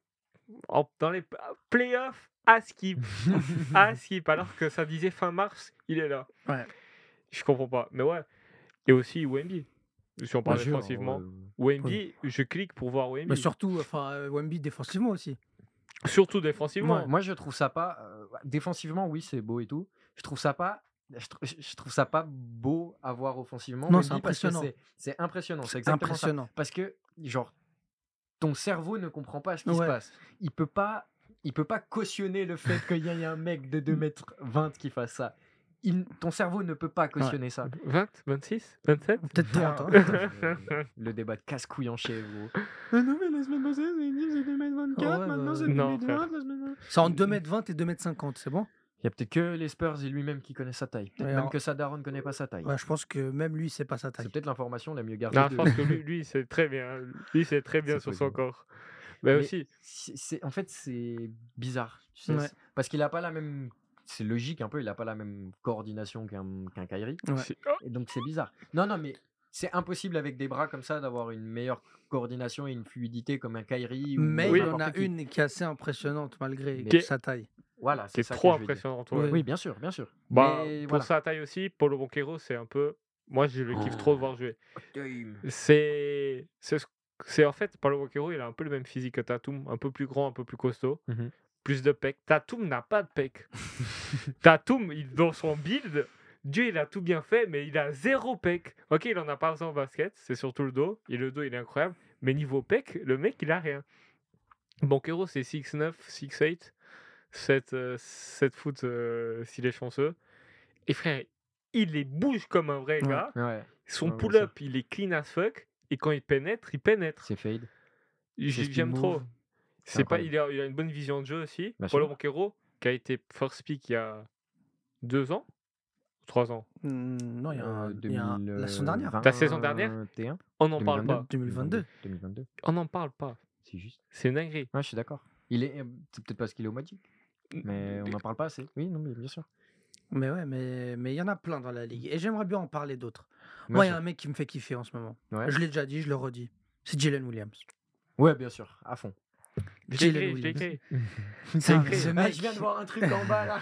Dans les playoffs, à skip. À skip. Alors que ça disait fin mars, il est là. Ouais. Je comprends pas. Mais ouais. Et aussi Wemby. Si on parle Bien sûr, défensivement. Wemby, je clique pour voir Wemby. Mais surtout, Wemby défensivement aussi. Surtout défensivement. Moi, je trouve ça pas. Défensivement, oui, c'est beau et tout. Je trouve ça pas. Je trouve ça pas beau à voir offensivement. Non, Wemby, c'est parce que impressionnant. C'est impressionnant. C'est exactement ça. Impressionnant. Parce que, genre, ton cerveau ne comprend pas ce qui se Ouais. passe. Il peut pas cautionner le fait qu'il y ait un mec de 2,20 m qui fasse ça. Ton cerveau ne peut pas cautionner ça. 20, 26, 27 Peut-être 30. Hein. Le débat de casse-couille en chef, gros. Non, mais la semaine passée, c'est 2,24 Ouais, maintenant c'est non, 2,20 frère. la semaine. C'est en 2,20 m et 2,50 m, c'est bon? Il y a peut-être que les Spurs et lui-même qui connaissent sa taille. Peut-être Ouais, même alors- que sa daronne ne connaît pas sa taille. Ouais, je pense que même lui, c'est pas sa C'est taille. peut-être l'information la mieux gardée. Non, je de- pense que lui, c'est très bien. Lui, c'est très bien C'est sur son possible. corps. Mais aussi, En fait, c'est bizarre. Tu sais, Ouais. parce qu'il a pas la même. C'est logique un peu, il a pas la même coordination qu'un Kyrie. Ouais. Et donc c'est bizarre. Non, mais c'est impossible avec des bras comme ça d'avoir une meilleure coordination et une fluidité comme un Kyrie. Ou Mais Oui. il en a n'importe qui. une qui est assez impressionnante malgré Mais- sa taille. Voilà, c'est ça trop que je veux dire. impressionnant. Ouais. Ouais. Oui, bien sûr, bien sûr. Bah, Mais pour voilà. sa taille aussi, Paulo Banchero, c'est un peu. Moi, je le kiffe Oh. trop de voir jouer. C'est en fait, Paulo Banchero, il a un peu le même physique que Tatum, un peu plus grand, un peu plus costaud, Mhm. plus de pecs. Tatum n'a pas de pecs. Tatum, dans son build, Dieu, il a tout bien fait, mais il a 0 pec. Ok, il en a pas besoin en basket, c'est surtout le dos, et le dos, il est incroyable. Mais niveau pec, le mec, il a rien. Banchero, c'est 6'9", 6'8", 7 foot s'il est chanceux. Et frère, il les bouge comme un vrai Ouais. gars. Ouais, Son Ouais, pull-up, il est clean as fuck. Et quand il pénètre, il pénètre. c'est fade. J'aime trop. C'est Il a une bonne vision de jeu aussi. Bien Paulo sûr. Banchero, qui a été first pick il y a 2 ans, 3 ans. Non, la saison dernière. La saison dernière 2021, On n'en parle pas. 2022. 2022. On n'en parle pas. C'est juste. C'est une dinguerie. Ouais, je suis d'accord. C'est peut-être parce qu'il est au Magic, mais on n'en parle pas assez. Oui, non, mais bien sûr. Mais ouais, mais il y en a plein dans la ligue. Et j'aimerais bien en parler d'autres. Bien Moi, il y a sûr. un mec qui me fait kiffer en ce moment. Ouais. Je l'ai déjà dit, je le redis. C'est Jalen Williams. Ouais, bien sûr, à fond. Je l'ai Jalen écrit, je l'ai Williams. écrit. C'est écrit. ce Ah, mec. je viens de voir un truc en bas là.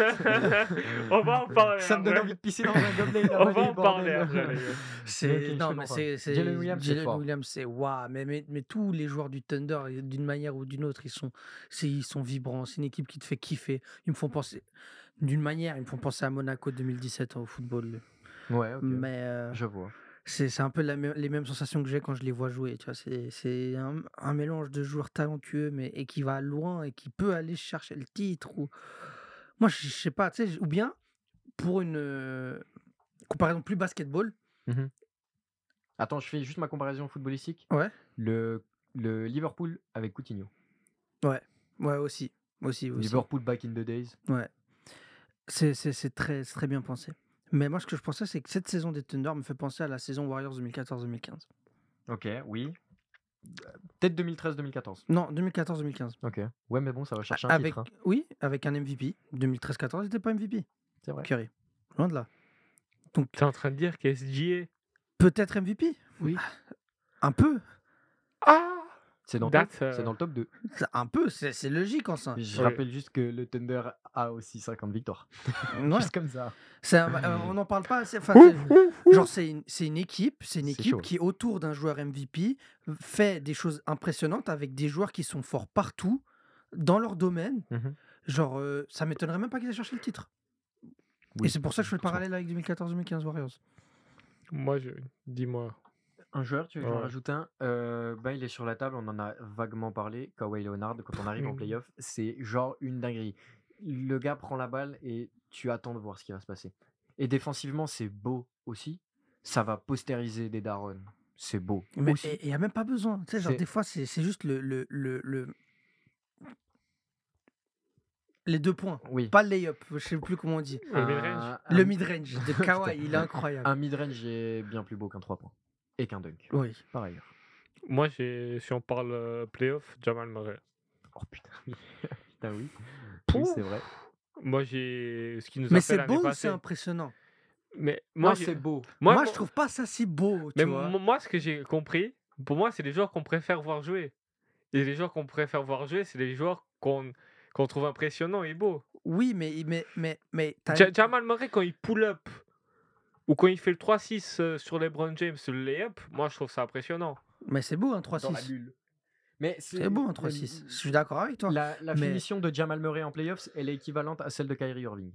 On va en parler. Ça me donne après. envie de pisser dans un gobelet. là, On vas-y, va en parler. bordel. après, les gars. C'est Ok, non, je mais comprends. c'est Jalen Williams, c'est Jalen fort. Williams, c'est waouh. Mais tous les joueurs du Thunder, d'une manière ou d'une autre, ils sont vibrants. C'est une équipe qui te fait kiffer. Ils me font penser d'une manière, ils me font penser à Monaco 2017 au football. Ouais, ok. Mais Je vois. c'est un peu les mêmes sensations que j'ai quand je les vois jouer. Tu vois, c'est un mélange de joueurs talentueux, et qui va loin et qui peut aller chercher le titre. Moi, je sais pas, tu sais, ou bien pour une comparaison plus basketball. Mhm. Attends, je fais juste ma comparaison footballistique. Ouais. Le Liverpool avec Coutinho. Ouais, aussi. Liverpool back in the days. Ouais. C'est très bien pensé. Mais moi, ce que je pensais, c'est que cette saison des Thunder me fait penser à la saison Warriors 2014-2015. Ok, oui. Peut-être 2013-2014. Non, 2014-2015. Ok. Ouais, mais bon, ça va chercher un titre. Hein. Oui, avec un MVP. 2013-14, il n'était pas MVP. C'est vrai. Curry. Loin de là. Donc, T'es en train de dire qu'SGA. peut-être MVP. Oui. Un peu. Ah C'est dans, That's, c'est dans le top 2. Un peu, c'est logique en ça. Je Ouais. rappelle juste que le Thunder a aussi 50 victoires. Ouais. Juste comme ça. On n'en parle pas assez. Enfin, genre, c'est une équipe, C'est chaud. qui, autour d'un joueur MVP, fait des choses impressionnantes avec des joueurs qui sont forts partout, dans leur domaine. Mhm. Genre, ça m'étonnerait même pas qu'ils aient cherché le titre. Oui, Et c'est pour ça que je fais le forcément. parallèle avec 2014-2015 Warriors. Moi, dis-moi. Un joueur, tu veux que j'en Ouais. rajoute un il est sur la table, on en a vaguement parlé. Kawhi Leonard, quand on arrive en playoff, c'est genre une dinguerie. Le gars prend la balle et tu attends de voir ce qui va se passer. Et défensivement, c'est beau aussi. Ça va postériser des darons. C'est beau Mais aussi. il n'y a même pas besoin. Tu sais, genre, C'est- des fois, c'est juste les 2 points. Oui. Pas le lay-up, je sais plus comment on dit. Le mid-range. Le mid-range de Kawhi, il est incroyable. Un mid-range est bien plus beau qu'un 3 points. Et qu'un dunk, Oui. par ailleurs. Moi, si on parle playoff, Jamal Murray. Oh putain, putain oui. Pouf. Oui, c'est vrai. Moi, ce qui nous a Mais fait c'est l'année beau ou c'est passée. impressionnant? Mais Moi, moi, c'est beau. Moi, je trouve pas ça si beau, tu Mais vois. moi, ce que j'ai compris, pour moi, c'est les joueurs qu'on préfère voir jouer. Et les joueurs qu'on préfère voir jouer, c'est les joueurs qu'on trouve impressionnants et beaux. Oui, mais t'as Jamal Murray, quand il pull up, ou quand il fait le 3-6 sur LeBron James, le layup, moi, je trouve ça impressionnant. Mais c'est beau un Dans la 3-6. bulle. Mais C'est beau un 3-6. Je suis d'accord avec toi. La Mais- finition de Jamal Murray en playoffs, elle est équivalente à celle de Kyrie Irving.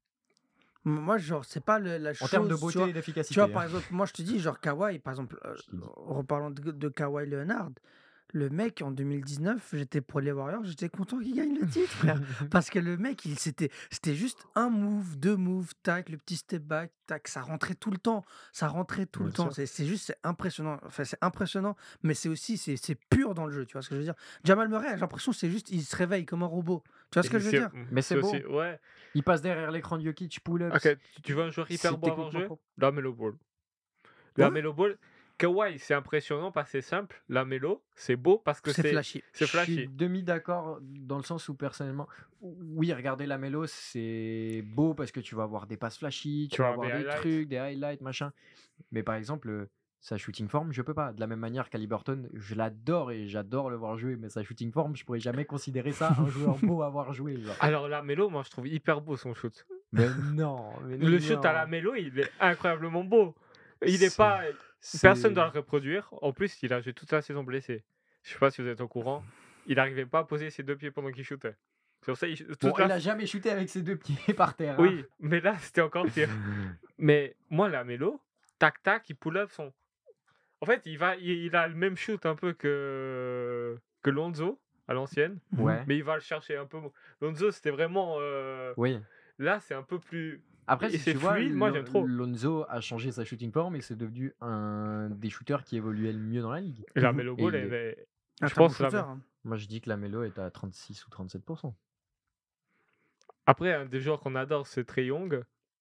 Moi, genre, c'est pas la En chose. termes de tu beauté vois. et d'efficacité. Tu vois, hein. par exemple, moi, je te dis, genre, Kawhi, par exemple, Je te dis. reparlant de Kawhi Leonard, le mec, en 2019, j'étais pour les Warriors, j'étais content qu'il gagne le titre, frère. Parce que le mec, c'était juste un move, 2 moves, tac, le petit step back, tac, ça rentrait tout le temps. Ça rentrait tout le Bien temps. sûr. C'est impressionnant. Enfin, c'est impressionnant, mais c'est aussi, c'est pur dans le jeu, tu vois ce que je veux dire. Jamal Murray, j'ai l'impression, c'est juste, il se réveille comme un robot. Tu vois ce que je veux dire. Mais c'est beau. aussi- Ouais. Il passe derrière l'écran de Jokic, pull-ups. Ok, tu veux un joueur hyper C'est beau à avoir techniquement joué propre. La Melo Ball. Ouais. La Melo Ball. Kawhi, c'est impressionnant parce que c'est simple. La Melo, c'est beau parce que C'est flashy. c'est Je suis flashy. demi d'accord dans le sens où personnellement, oui, regarder la mélo, c'est beau parce que tu vas avoir des passes flashy, tu vas avoir des des highlights. trucs, des highlights, machin. Mais par exemple, sa shooting form, je peux pas. De la même manière qu'Haliburton, je l'adore et j'adore le voir jouer, mais sa shooting form, je pourrais jamais considérer ça un joueur beau à voir jouer. Genre. Alors la Melo, moi je trouve hyper beau son shoot. Mais non. Mais Le shoot à la non. Melo, il est incroyablement beau. Il est pas. Personne ne doit le reproduire. En plus, il a joué toute la saison blessé. Je sais pas si vous êtes au courant. Il n'arrivait pas à poser ses 2 pieds pendant qu'il shootait. Sur ça, Bon, il a jamais shooté avec ses 2 pieds par terre. hein. Oui, mais là, c'était encore pire. Mais moi, la Melo, tac tac, il pull up son. En fait, il a le même shoot un peu que Lonzo à l'ancienne, Ouais. mais il va le chercher un peu. Lonzo, c'était vraiment. Oui. Là, c'est un peu plus. Après, Et si c'est tu vois, fluide, moi, j'aime trop. Lonzo a changé sa shooting form et c'est devenu un des shooters qui évoluait le mieux dans la ligue. Et la Melo Et Ball, il elle est- Un je très bon pense la- shooter, hein. Moi, je dis que la mélo est à 36 ou 37%. Après, un des joueurs qu'on adore, c'est Trae Young.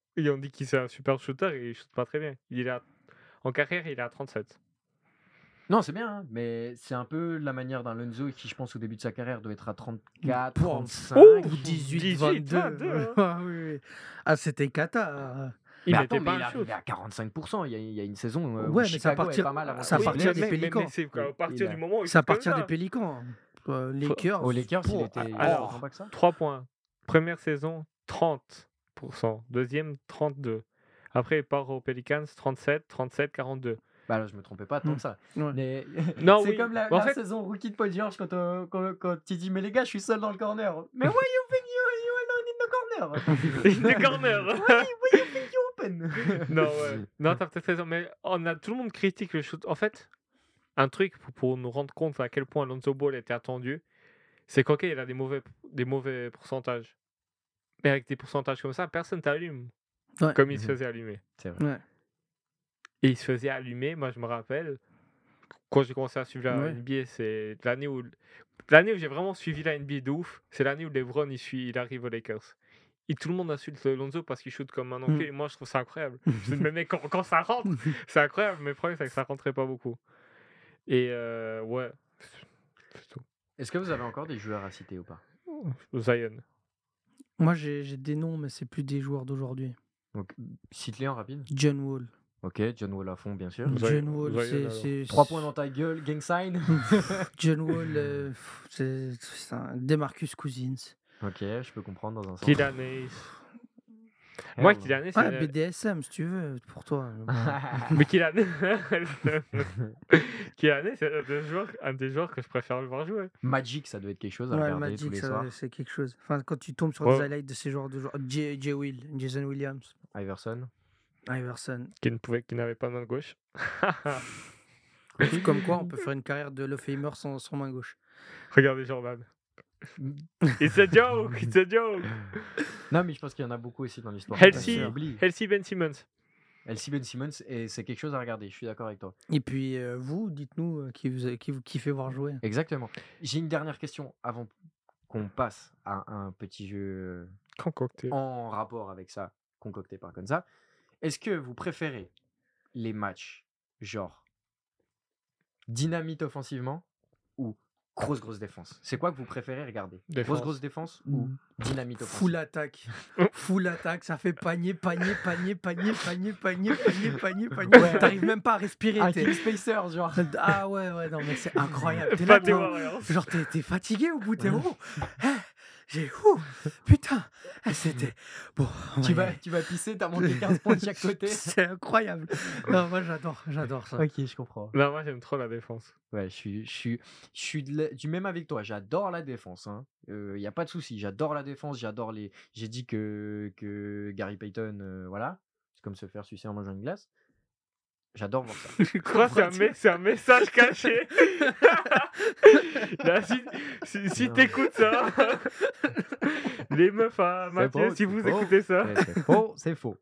Ils ont dit qu'il c'est un super shooter et il shoot pas très bien. En carrière, il est à 37. Non, c'est bien, hein, mais c'est un peu la manière d'un Lonzo qui, je pense, au début de sa carrière, doit être à 34, Pouah, 35. ouh, 18, 22, 22. hein. Ah, oui, oui. Ah, c'était cata. Il Mais mettait attends, mais pas il est un shoot. arrivé à 45%. Il y a une saison où Ouais, mais c'est à Chicago partir- est pas mal avant c'est à qu'il partir blesse. des Pélicans. Mais c'est à Il partir a- du moment où il C'est à shoot comme partir des ça. Pélicans. Lakers. Aux Lakers, il Pouah, était alors, autant pas que ça. 3 points. Première saison, 30%. Deuxième, 32%. Après, il part aux Pelicans, 37, 37, 42. Bah là, je me trompais pas tant que ça. Ouais. Mais Non, c'est oui. comme la En fait- saison rookie de Paul George quand il dit mais les gars, je suis seul dans le corner. Mais why you think you alone in the corner? In the corner. Why you think you open? Non, ouais. Non, t'as peut-être raison. Mais tout le monde critique le shoot. En fait, un truc pour nous rendre compte à quel point Lonzo Ball était attendu, c'est qu'ok, il a des mauvais pourcentages. Mais avec des pourcentages comme ça, personne t'allume. Ouais. Comme il se Mhm. faisait allumer. C'est vrai. Ouais. Et il se faisait allumer, moi je me rappelle, quand j'ai commencé à suivre la Ouais. NBA, c'est l'année où j'ai vraiment suivi la NBA de ouf, c'est l'année où LeBron il arrive aux Lakers. Et tout le monde insulte Lonzo parce qu'il shoot comme un enculé. Et moi je trouve ça incroyable. Je dis, mais mec, quand ça rentre, c'est incroyable. Mais le problème c'est que ça rentrait pas beaucoup. Et ouais, c'est tout. Est-ce que vous avez encore des joueurs à citer ou pas? Zion. Moi, j'ai des noms, mais c'est plus des joueurs d'aujourd'hui. Donc, cite-les en rapide. John Wall. Ok, John Wall à fond, bien sûr. John Wall, Zion, c'est- alors. c'est. 3 points dans ta gueule, gang sign. John Wall, c'est un Demarcus Cousins. Ok, je peux comprendre dans un sens. Kylian Hayes. Eh, Moi, ouais. Kylian Hayes, Ah, c'est... BDSM, si tu veux, pour toi. Mais Kylian Kylian Hayes, c'est un des joueurs que je préfère le voir jouer. Magic, ça doit être quelque chose à Ouais, regarder tous Magic, les ça, soirs. c'est quelque chose. Enfin, quand tu tombes sur Ouais. des highlights de ces genres de joueurs. Jason Williams, Iverson. Iverson. Qui n'avait pas de main gauche. Comme quoi, on peut faire une carrière de Hall of Famer sans main gauche. Regardez Jordan. It's a joke, it's a joke. Non, mais je pense qu'il y en a beaucoup aussi dans l'histoire. Healthy. On oublie. Elsie Ben Simmons. Elsie Ben Simmons, et c'est quelque chose à regarder, je suis d'accord avec toi. Et puis, vous, dites-nous qui vous kiffez voir jouer. Exactement. J'ai une dernière question avant qu'on passe à un petit jeu Concocté. en rapport avec ça, concocté par Konza. Est-ce que vous préférez les matchs genre dynamite offensivement ou grosse défense? C'est quoi que vous préférez regarder? Défense. Grosse défense ou dynamite Full offensive? attaque. Full attaque, ça fait panier. Ouais. T'arrives même pas à respirer. Un t'es- kill spacer, genre. Ah ouais, non, mais c'est incroyable. T'es Pas là, des t'es- Warriors. genre, t'es fatigué au bout, t'es oh, putain, c'était bon. on Tu va y vas, aller. tu vas pisser, t'as monté 15 points de chaque côté. C'est incroyable. Non, moi j'adore ça. Ok, je comprends. Non, moi j'aime trop la défense. Ouais, je suis du même avec toi. J'adore la défense. Il n'y a pas de souci. J'adore la défense. J'adore les. J'ai dit que Gary Payton, voilà, c'est comme se faire sucer en mangeant une glace. J'adore voir ça. Je crois que c'est un message caché. Là, si Non. t'écoutes ça, les meufs à Mathieu, faux, si vous c'est faux. écoutez ça, C'est faux, c'est faux.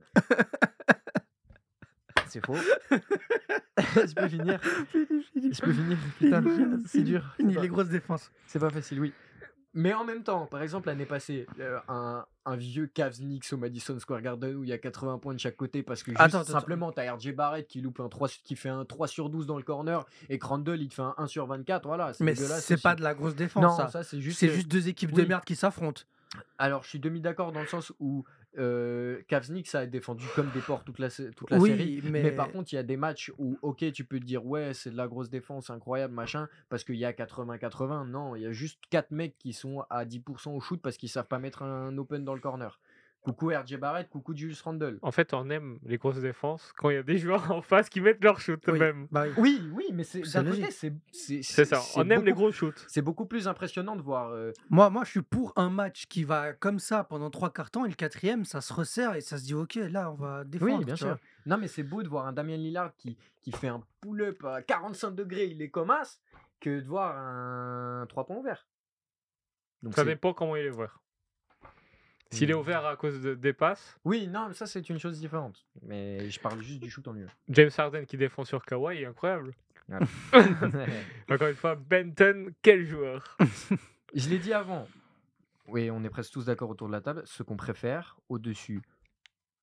C'est faux. Je peux finir. Je peux finir. Putain, c'est dur. Fini les grosses défenses. C'est pas facile, oui. Mais en même temps, par exemple, l'année passée, un vieux Cavs Knicks au Madison Square Garden où il y a 80 points de chaque côté parce que juste Attends. simplement t'as RJ Barrett qui loupe qui fait un 3 sur 12 dans le corner et Crandall il te fait un 1 sur 24. Voilà, c'est Mais dégueulasse c'est aussi. pas de la grosse défense, Non, ça. ça c'est juste. C'est juste deux équipes de oui. merde qui s'affrontent. Alors je suis demi-d'accord dans le sens où Cavs Knicks a défendu comme des porcs toute la Oui, série. mais- Mais par contre, il y a des matchs où, ok, tu peux te dire, ouais, c'est de la grosse défense, incroyable, machin, parce qu'il y a 80-80. Non, il y a juste 4 mecs qui sont à 10% au shoot parce qu'ils savent pas mettre un open dans le corner. Coucou RJ Barrett, coucou Julius Randle. en fait, on aime les grosses défenses quand il y a des joueurs en face qui mettent leur shoot Oui, même. bah oui. Oui, mais C'est d'un côté, logique. C'est ça, on aime les gros shoots. C'est beaucoup plus impressionnant de voir. Moi, je suis pour un match qui va comme ça pendant 3 quarts temps et le quatrième, ça se resserre et ça se dit, ok, là, on va défendre. Oui, bien tu sûr. vois. Non, mais c'est beau de voir un Damian Lillard qui fait un pull-up à 45 degrés, il est comme as, que de voir un 3 points ouvert. Donc Ça c'est- dépend comment il est ouvert. S'il est ouvert à cause des passes, Oui, non, mais ça c'est une chose différente. Mais je parle juste du shoot en lui. James Harden qui défend sur Kawhi est incroyable. Voilà. Encore une fois, Benton, quel joueur. Je l'ai dit avant. Oui, on est presque tous d'accord autour de la table. Ce qu'on préfère au-dessus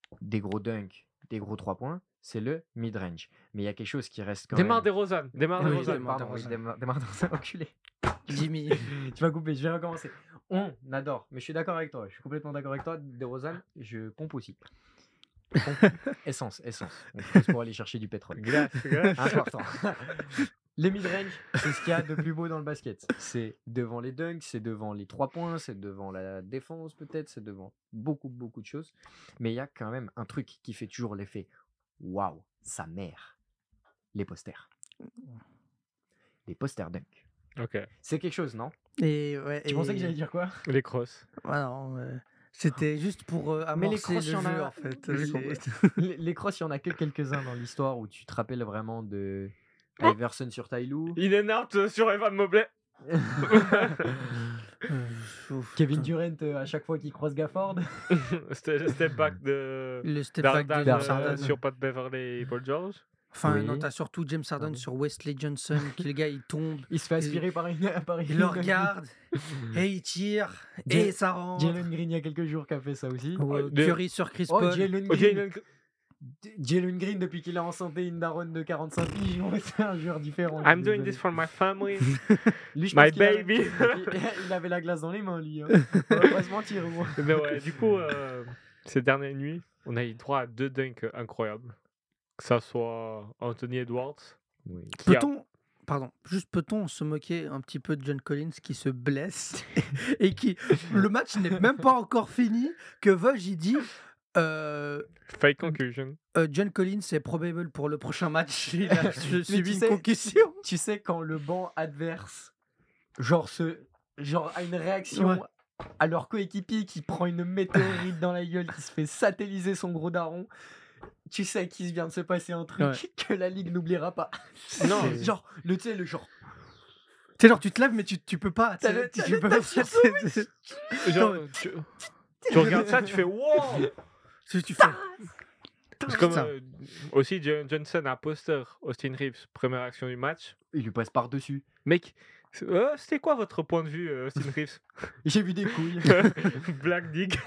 des gros dunks, des gros 3 points, c'est le mid-range. Mais il y a quelque chose qui reste quand Démarre même... des Rosanne. Démarre des Oui, Rosanne. démarre Pardon, oui, DeRozan. démarre DeRozan, enculé. Jimmy. Tu vas couper, je vais recommencer. On adore, mais je suis d'accord avec toi. Je suis complètement d'accord avec toi. DeRozan, je pompe aussi. Essence. On pousse pour aller chercher du pétrole. Glace, glace. Important. Les mid-range, c'est ce qu'il y a de plus beau dans le basket. C'est devant les dunks, c'est devant les 3 points, c'est devant la défense peut-être, c'est devant beaucoup de choses. Mais il y a quand même un truc qui fait toujours l'effet waouh, sa mère. Les posters. Les posters dunk. Ok. C'est quelque chose, non? Et ouais. Tu pensais que j'allais dire quoi? Les crosses. Ah non, c'était juste pour Mais les amorcer crosses, le il y en jeu a. en fait. Les crosses, il y en a que quelques-uns dans l'histoire où tu te rappelles vraiment de Iverson sur Tyloo. Il est out sur Evan Mobley. Kevin Durant à chaque fois qu'il croise Gafford. C'était le step back de Le step back de Dardan, James Harden. sur Pat Beverley et Paul George. Enfin, Oui. non, t'as surtout James Harden Pardon. sur Wesley Johnson, qui le gars il tombe, Il se fait aspirer par une. il le regarde, et il tire, et ça rentre. Jalen Green il y a quelques jours qui a fait ça aussi. Ouais, de- Curry sur Chris Oh, Paul. Jalen Ok, Green. Jalen Green, depuis qu'il a enceinté une daronne de 45 piges, c'est un joueur différent. I'm doing Désolé. this for my family. Lui, je My pense qu'il avait- baby. il avait la glace dans les mains, lui. Hein. On va pas se mentir, moi. Mais ouais, du coup, ces dernières nuits, on a eu droit à 2 dunks incroyables. Que ça soit Anthony Edwards. qui a- Peut-on se moquer un petit peu de John Collins qui se blesse et qui le match n'est même pas encore fini que Vosges il dit Fake concussion. John Collins est probable pour le prochain match. Il a subi tu une sais- concussion. Tu sais, quand le banc adverse, genre a une réaction Ouais. à leur coéquipier qui prend une météorite dans la gueule, qui se fait satelliser son gros daron, tu sais qu'il vient de se passer un truc Ouais. que la ligue n'oubliera pas. Non, C'est- Genre, tu sais, le genre. Tu sais, genre, tu te lèves, mais tu peux pas. T'as tu sais, le- tu t'as peux le pas taf faire- sur genre, tu regardes ça, tu fais wow! tu fais. C'est comme Putain. aussi Johnson a poster Austin Reeves, première action du match. Il lui passe par-dessus. Mec, c'était quoi votre point de vue, Austin Reeves? J'ai vu des couilles. Black Dick.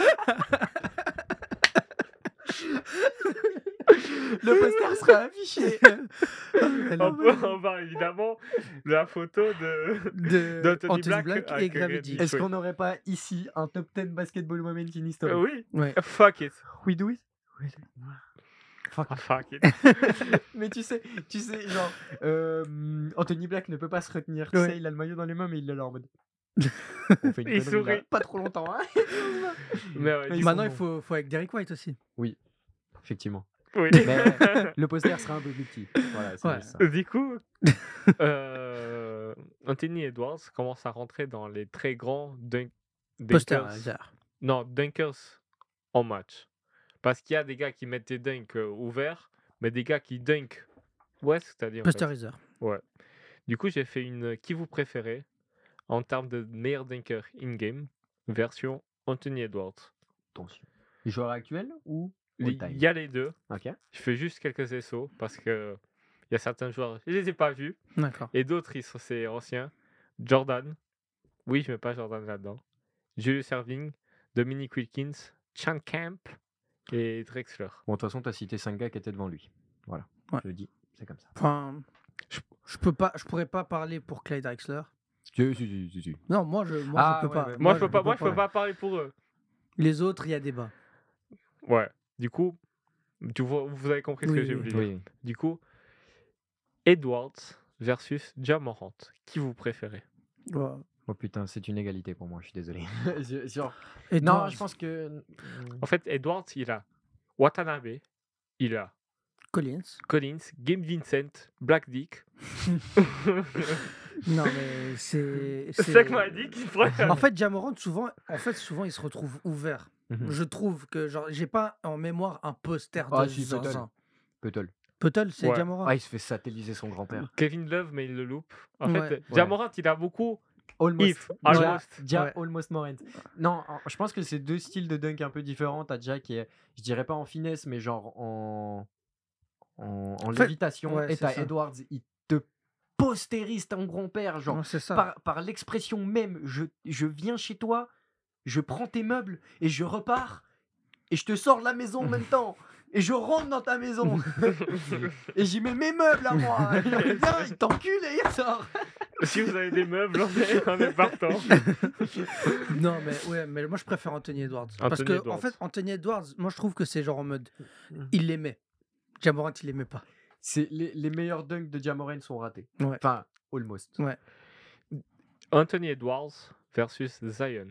Le poster sera affiché. On parle évidemment de la photo de d'Anthony Anthony Black Black et avec Gravity. Reddish, Est-ce oui. qu'on n'aurait pas ici un top 10 basketball moment in history? Oui, Ouais. fuck it. We do it? Fuck. Ah, fuck it. Mais tu sais, genre, Anthony Black ne peut pas se retenir. Tu Ouais. sais, il a le maillot dans les mains, mais il est là en mode. On fait une Il connerie, sourit. là. Pas trop longtemps, hein. Mais ouais, Mais du ils Maintenant, sont il faut avec Derrick White aussi. Effectivement. coup, oui. Mais le poster sera un peu plus petit. Voilà, c'est Ouais. juste ça. Du coup, Anthony Edwards commence à rentrer dans les très grands Poster. dunkers. Non, dunkers en match. Parce qu'il y a des gars qui mettent des dunks ouverts, mais des gars qui dunk. Ouais, c'est-à-dire. en fait. Posterizer. Du coup, j'ai fait une qui vous préférez en termes de meilleur dunker in-game, version Anthony Edwards. Attention. Les joueurs actuels ou Il all-time? y a les deux. Ok. Je fais juste quelques essais parce que il y a certains joueurs, je les ai pas vus, D'accord. et d'autres, c'est anciens. Jordan, oui, je mets pas Jordan là-dedans. Julius Erving, Dominic Wilkins, Chan Camp et Drexler. Bon, de toute façon, t'as cité 5 gars qui étaient devant lui. Voilà. Ouais. Je le dis, c'est comme ça. Enfin, je pourrais pas parler pour Clyde Drexler. Si. Non, moi je Ah, peux ouais, pas. ouais. Moi, je peux pas parler. parler pour eux. Les autres, il y a débat. Ouais. Du coup, vous avez compris ce Oui, que j'ai oui. voulu dire. Oui. Du coup, Edwards versus Ja Morant. Qui vous préférez? Ouais. Oh putain, c'est une égalité pour moi, je suis désolé. Genre... Et Non, toi, je pense que. En fait, Edwards, il a Watanabe, il a Collins. Collins, Gabe Vincent, Black Dick. Non, mais c'est. C'est ça que m'a dit qu'il préfère. En fait, Jamorant, souvent, il se retrouve ouvert. Mhm. Je trouve que, genre, j'ai pas en mémoire un poster de Ah, si, Zinzin. Peut-être. Puttle, c'est Ouais. Jamorant. Ah, il se fait satelliser son grand-père. Kevin Love, mais il le loupe. En Ouais. fait, Ja Morant, il a beaucoup. Almost. If, almost. Ja Ouais. Almost Morant. Non, je pense que c'est deux styles de dunk un peu différents. T'as Ja qui est, je dirais pas en finesse, mais genre en fait, lévitation. ouais, Et c'est t'as ça. Edwards, il te postérise ton grand-père. Genre, Ouais, c'est ça. par l'expression même, je viens chez toi, je prends tes meubles et je repars. et je te sors de la maison en même temps. Et je rentre dans ta maison. Et j'y mets mes meubles à moi. Il vient, il t'encule et il sort. Si vous avez des meubles, on est partant. Non, mais moi je préfère Anthony Edwards. Parce Anthony que, en Edwards. fait, Anthony Edwards, moi je trouve que c'est genre en mode. Il l'aimait. Ja Morant, il l'aimait pas. C'est les meilleurs dunks de Ja Morant sont ratés. Ouais. Enfin, almost. Ouais. Anthony Edwards versus Zion.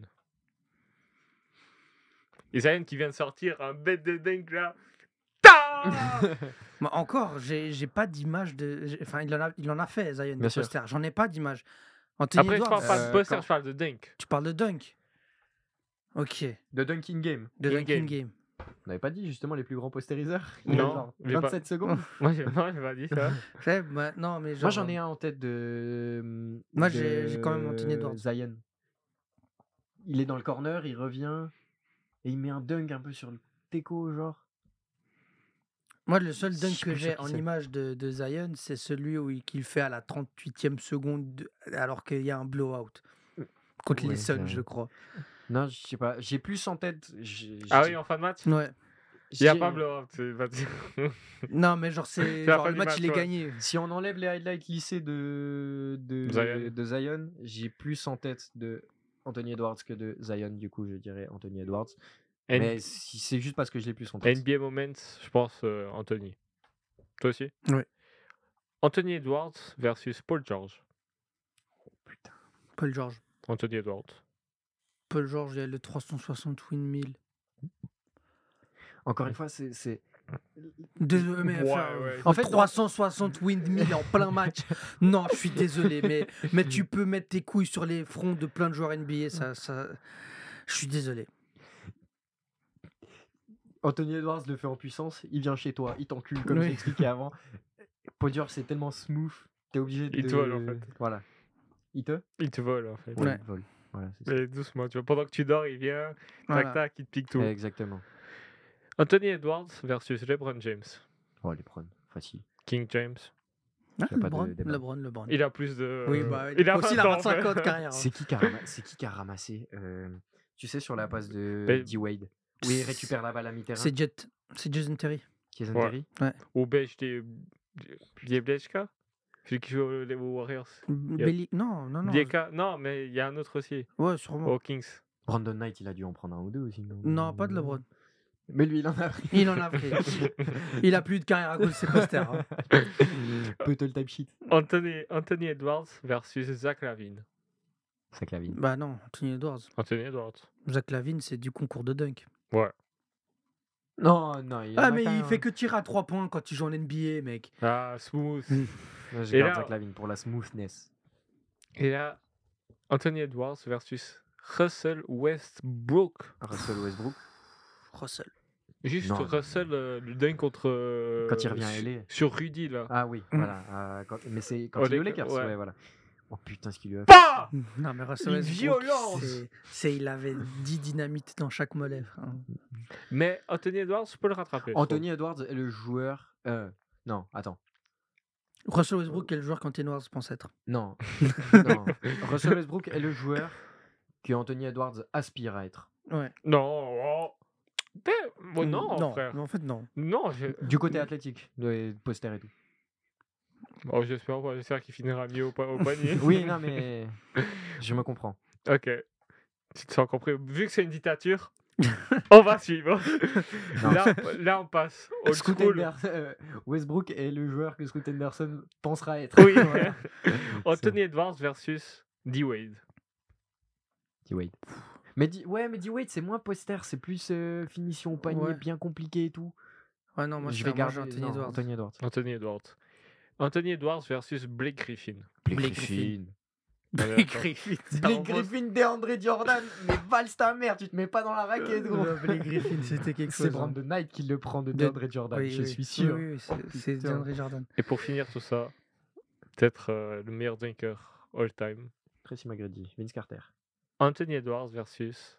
Et Zion qui vient de sortir un bête de dunk là. Moi, encore, j'ai pas d'image de. Enfin, il en a fait, Zion, Bien des sûr. posters. J'en ai pas d'image. Anthony Après, je Edwards, parle pas de poster, quand- je parle de dunk. tu parles de dunk. Ok. De dunking game. De In dunking game. game. On n'avait pas dit justement les plus grands postériseurs. Non, j'ai pas- 27 secondes. Moi, j'ai pas dit ça. Ouais, non, mais genre. Moi, j'en ai un en tête de. Moi, de j'ai quand même Anthony Edwards. Zion. Il est dans le corner, il revient et il met un dunk un peu sur le teco, genre. Moi, le seul Je dunk suis que pas sûr j'ai qui en c'est. image de Zion, c'est celui qu'il fait à la 38e seconde, alors qu'il y a un blowout. Contre Ouais, les Suns, c'est- je crois. Non, je sais pas. J'ai plus en tête. Ah oui, en fin de match Ouais. Il n'y a pas blowout. c'est pas- Non, mais genre, c'est la genre fin le du match, match, il est ouais. gagné. Si on enlève les highlights lissés Zion. de Zion, j'ai plus en tête de Anthony Edwards que de Zion. Du coup, je dirais Anthony Edwards. N- Mais si c'est juste parce que je l'ai plus en tête. NBA Moments, je pense Anthony. Toi aussi Oui. Anthony Edwards versus Paul George. Putain. Paul George. Anthony Edwards. Paul George, il y a le 360 windmill. Encore une fois, c'est. Désolé, mais Ouais, enfin, ouais. en fait, 360 windmill en plein match. Non, je suis désolé, mais tu peux mettre tes couilles sur les fronts de plein de joueurs NBA, ça. Je suis désolé. Anthony Edwards le fait en puissance, il vient chez toi, il t'encule comme Oui. j'ai expliqué avant. Paul George, c'est tellement smooth, t'es obligé de. Il te vole, en fait. Voilà. Il te Il te vole en fait. Ouais, Ouais. il te vole. Voilà, c'est ça. Mais doucement, tu vois, pendant que tu dors, il vient, Voilà. tac tac, il te pique tout. Exactement. Anthony Edwards versus LeBron James. Oh, les prônes, facile. King James. Ah, y a pas de LeBron, débat. LeBron. Il a plus de. Oui, bah, il a aussi, il 20 a ans, 25 ans de mais- carrière. hein. C'est qui qui a ramassé tu sais, sur la passe de Ben- D-Wade, où il récupère la balle à mi-terrain. C'est Jason Terry. Jason Ouais. Terry. Ou Beige Biebleska Celui qui joue aux Warriors. Belly... Non. Bieka Non, mais il y a un autre aussi. Ouais, sûrement. Aux Kings. Brandon Knight, il a dû en prendre un ou deux aussi. Non, pas de LeBron. Mais lui, il en a pris. Il en a pris. Il a plus de carrière à cause de ses posters. hein. Puddle type shit. Anthony Edwards versus Zach Lavine. Ça clavine. Bah non, Anthony Edwards. Anthony Edwards. Zach Lavine, c'est du concours de dunk. Ouais. Non, il en Ah, a mais qu'un, il hein. fait que tirer à 3 points quand il joue en NBA, mec. Ah, smooth. Moi, je Et garde là- Zach Lavine pour la smoothness. Et là, Anthony Edwards versus Russell Westbrook. Russell Westbrook, Russell. Juste Non. Russell, le dunk contre. quand il revient à LA. Sur Rudy, là. Ah oui, voilà. mais c'est quand Oh, il est aux les- Lakers. ouais. Ouais, voilà. Oh putain, ce qu'il lui a fait. PAH Non, mais Russell Une Westbrook, violence. il avait 10 dynamites dans chaque mollet. frère. Mais Anthony Edwards peut le rattraper. je Anthony Edwards est le joueur. Non, attends. Russell Westbrook est le joueur qu'Anthony Edwards pense être. Non. Non. Russell Westbrook est le joueur que Anthony Edwards aspire à être. Ouais. trouve. Non. Oh. Non, frère. mais en fait, non. Non, Du côté athlétique, le poster et tout. oh, j'espère qu'il finira mieux au panier. Oui, non, mais je me comprends. Ok. Tu te sens compris. Vu que c'est une dictature, on va suivre. Non. Là, on passe au Scoot school. Westbrook est le joueur que Scoot Henderson pensera être. Oui. Voilà. Anthony Edwards versus D-Wade. D-Wade. Mais D-Wade, c'est moins poster, c'est plus finition au panier, Ouais. bien compliqué et tout. Ouais, non, moi, je je vais moi, garder j'ai Anthony non, Edwards. Anthony Edwards. Anthony Edwards. Anthony Edwards versus Blake Griffin. Blake Griffin. Blake Griffin. Blake Griffin, DeAndre Jordan, mais valse ta mère, tu te mets pas dans la raquette, gros. Blake Griffin, c'était quelque chose. C'est Brandon Knight qui le prend de DeAndre Jordan, Oui, je oui. suis sûr. Oui, oui, c'est Putain. DeAndre Jordan. Et pour finir tout ça, peut-être le meilleur dunker all time. Tracy McGrady, Vince Carter. Anthony Edwards versus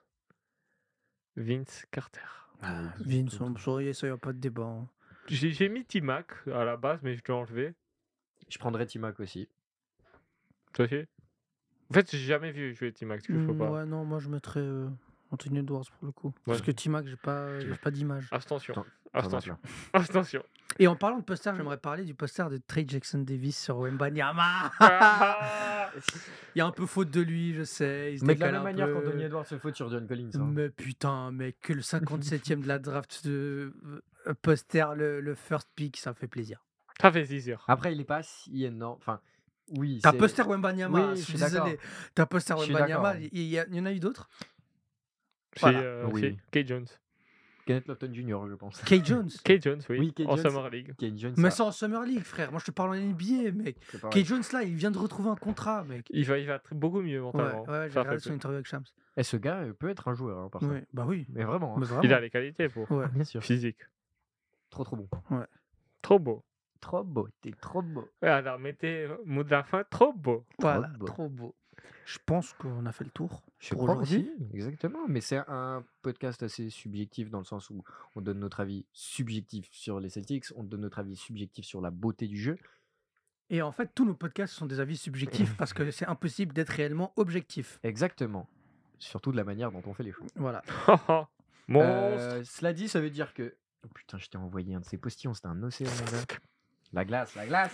Vince Carter. Vince, on ça, y a pas de débat. hein. J'ai mis T-Mac à la base, mais je l'ai enlevé. Je prendrais T-Mac aussi. Toi aussi? En fait, j'ai jamais vu jouer T-Mac, ce que je peux pas. Ouais, non, moi, je mettrais Anthony Edwards pour le coup. Parce que T-Mac, j'ai pas d'image. Abstention. T'en Abstention. as Abstention. Et en parlant de poster, j'aimerais parler du poster de Trey Jackson Davis sur Wembanyama. Ah Il y a un peu faute de lui, je sais. Il se Mais de la décale même un manière peu. qu'Anthony Edwards se faute sur John Collins. Hein. Mais putain, mec, que le 57e de la draft de poster, le first pick, ça fait plaisir. Ça fait 6 heures. Après, il est pas si énorme. Enfin, oui. T'as c'est- poster Wembanyama, Oui, je je suis suis d'accord. désolé. T'as poster Je suis Wembanyama, d'accord. il y en a eu d'autres. Chez, Voilà. Oui. chez Kay Jones. Kenneth Lofton Jr., je pense. Kay Jones. Kay Jones, oui. Oui, Kay en Jones. Summer League. Kay Jones. Mais ça, c'est en Summer League, frère. Moi, je te parle en NBA, mec. c'est pareil. Kay Jones, là, il vient de retrouver un contrat, mec. Il va beaucoup mieux Ouais, mentalement. ouais, j'ai Ça regardé fait son interview avec Shams. Et ce gars peut être un joueur, hein, par ça. Ouais, bah oui. Mais vraiment. hein. Mais vraiment. Il a les qualités pour. Ouais. Bien sûr. Physique. Trop bon. Trop beau. Trop beau. T'es trop beau. Ouais, alors mettez mot de la fin, trop beau. Voilà, beau. trop beau. Je pense qu'on a fait le tour Je pour crois aujourd'hui. aussi, exactement. Mais c'est un podcast assez subjectif dans le sens où on donne notre avis subjectif sur les Celtics, on donne notre avis subjectif sur la beauté du jeu. Et en fait, tous nos podcasts sont des avis subjectifs parce que c'est impossible d'être réellement objectif. Exactement. Surtout de la manière dont on fait les choses. Voilà. Monstre. Cela dit, ça veut dire que. Oh putain, je t'ai envoyé un de ces postillons, c'était un océan, mon gars. La glace, la glace.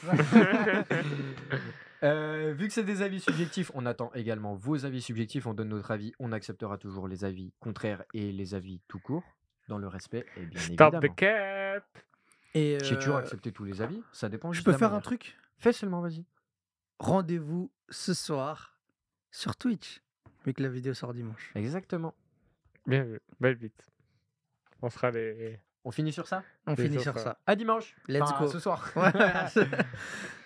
Vu que c'est des avis subjectifs, on attend également vos avis subjectifs. On donne notre avis. On acceptera toujours les avis contraires et les avis tout court, dans le respect et bien Stop évidemment. the cap. Et J'ai toujours accepté tous les avis. Ça dépend. je juste peux de la faire un manière. truc. Fais seulement, vas-y. Rendez-vous ce soir sur Twitch, vu que la vidéo sort dimanche. Exactement. Bien vu. Belle vite. On sera les. On finit sur ça. On C'est finit sur sur ça. ça. À dimanche. Let's Enfin, go. Ce soir. Ouais.